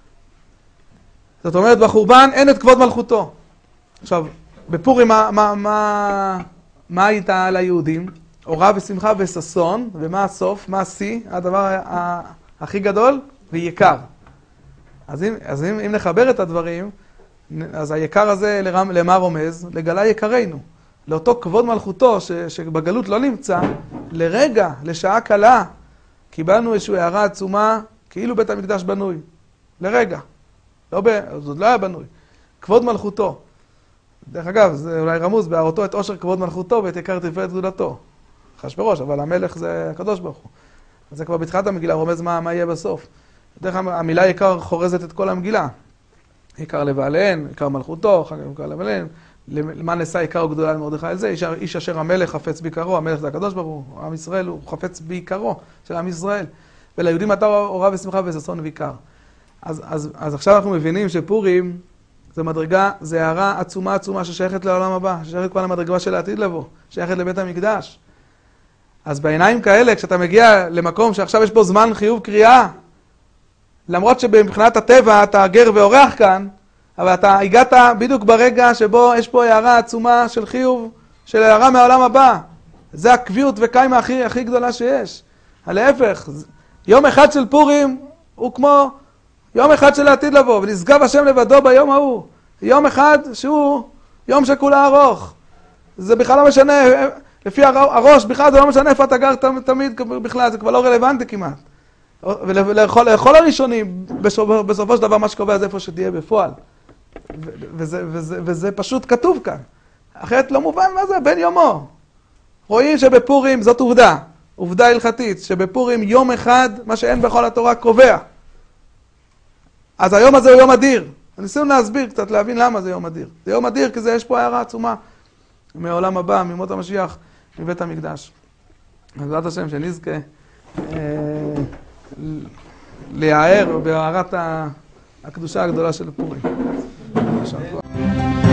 A: זאת אומרת, בחורבן אין את כבוד מלכותו. עכשיו, בפורים, מה, מה, מה, מה הייתה על היהודים? אורה ושמחה וששון, ומה הסוף? מה השיא? הדבר הכי גדול? ויקר. אז אם, אז אם, אם נחבר את הדברים, אז היקר הזה לרם, למה רומז? לגלה יקרנו. לאותו כבוד מלכותו ש, שבגלות לא נמצא, לרגע, לשעה קלה, קיבלנו איזושהי הערה עצומה, כאילו בית המקדש בנוי. לרגע. לא ב... זאת לא היה בנוי. כבוד מלכותו. דרך אגב, זה אולי רמוז, בהראותו את עושר כבוד מלכותו ואת יקר תפארת גדולתו. אחשוורוש, אבל המלך זה הקדוש ברוך הוא. אז זה כבר בתחילת המגילה, רומז מה, מה יהיה בסוף. דרך המילה יקר חורזת את כל המגילה. יקר לבעליהן, יקר מלכותו, אחר כך יקר לבעליהן. למה נשא יקר וגדולה למרדכי על זה? איש, איש אשר המלך חפץ בעיקרו, המלך זה הקדוש ברוך הוא, עם ישראל הוא חפץ בעיקרו של עם ישראל. וליהודים אתה אורה ושמחה וששון ויקר. אז, אז, אז עכשיו אנחנו מבינים שפורים זה מדרגה, זה הערה עצומה עצומה ששייכת לעולם הבא, ששייכת כבר למדרגה של העתיד לבוא, שייכת לבית המקדש. אז בעיניים כאלה, כשאתה מגיע למקום שעכשיו יש בו זמן חיוב קריאה, למרות שבמבחינת הטבע אתה גר ואורח כאן, אבל אתה הגעת בדיוק ברגע שבו יש פה הערה עצומה של חיוב, של הערה מהעולם הבא. זה הקביעות וקיימה הכי, הכי גדולה שיש. להפך, יום אחד של פורים הוא כמו יום אחד של העתיד לבוא, ונשגב השם לבדו ביום ההוא. יום אחד שהוא יום שכולה ארוך. זה בכלל לא משנה, לפי הראש בכלל זה לא משנה איפה אתה גר תמיד בכלל, זה כבר לא רלוונטי כמעט. ולכל הראשונים, בסופו של דבר מה שקובע זה איפה שתהיה בפועל. וזה, וזה, וזה פשוט כתוב כאן. אחרת לא מובן מה זה, בין יומו. רואים שבפורים זאת עובדה, עובדה הלכתית, שבפורים יום אחד, מה שאין בכל התורה קובע. אז היום הזה הוא יום אדיר. ניסינו להסביר קצת, להבין למה זה יום אדיר. זה יום אדיר כי זה, יש פה הערה עצומה מהעולם הבא, ממות המשיח, מבית המקדש. בעזרת השם שנזכה אה, להיער בהערת הקדושה הגדולה של פורים.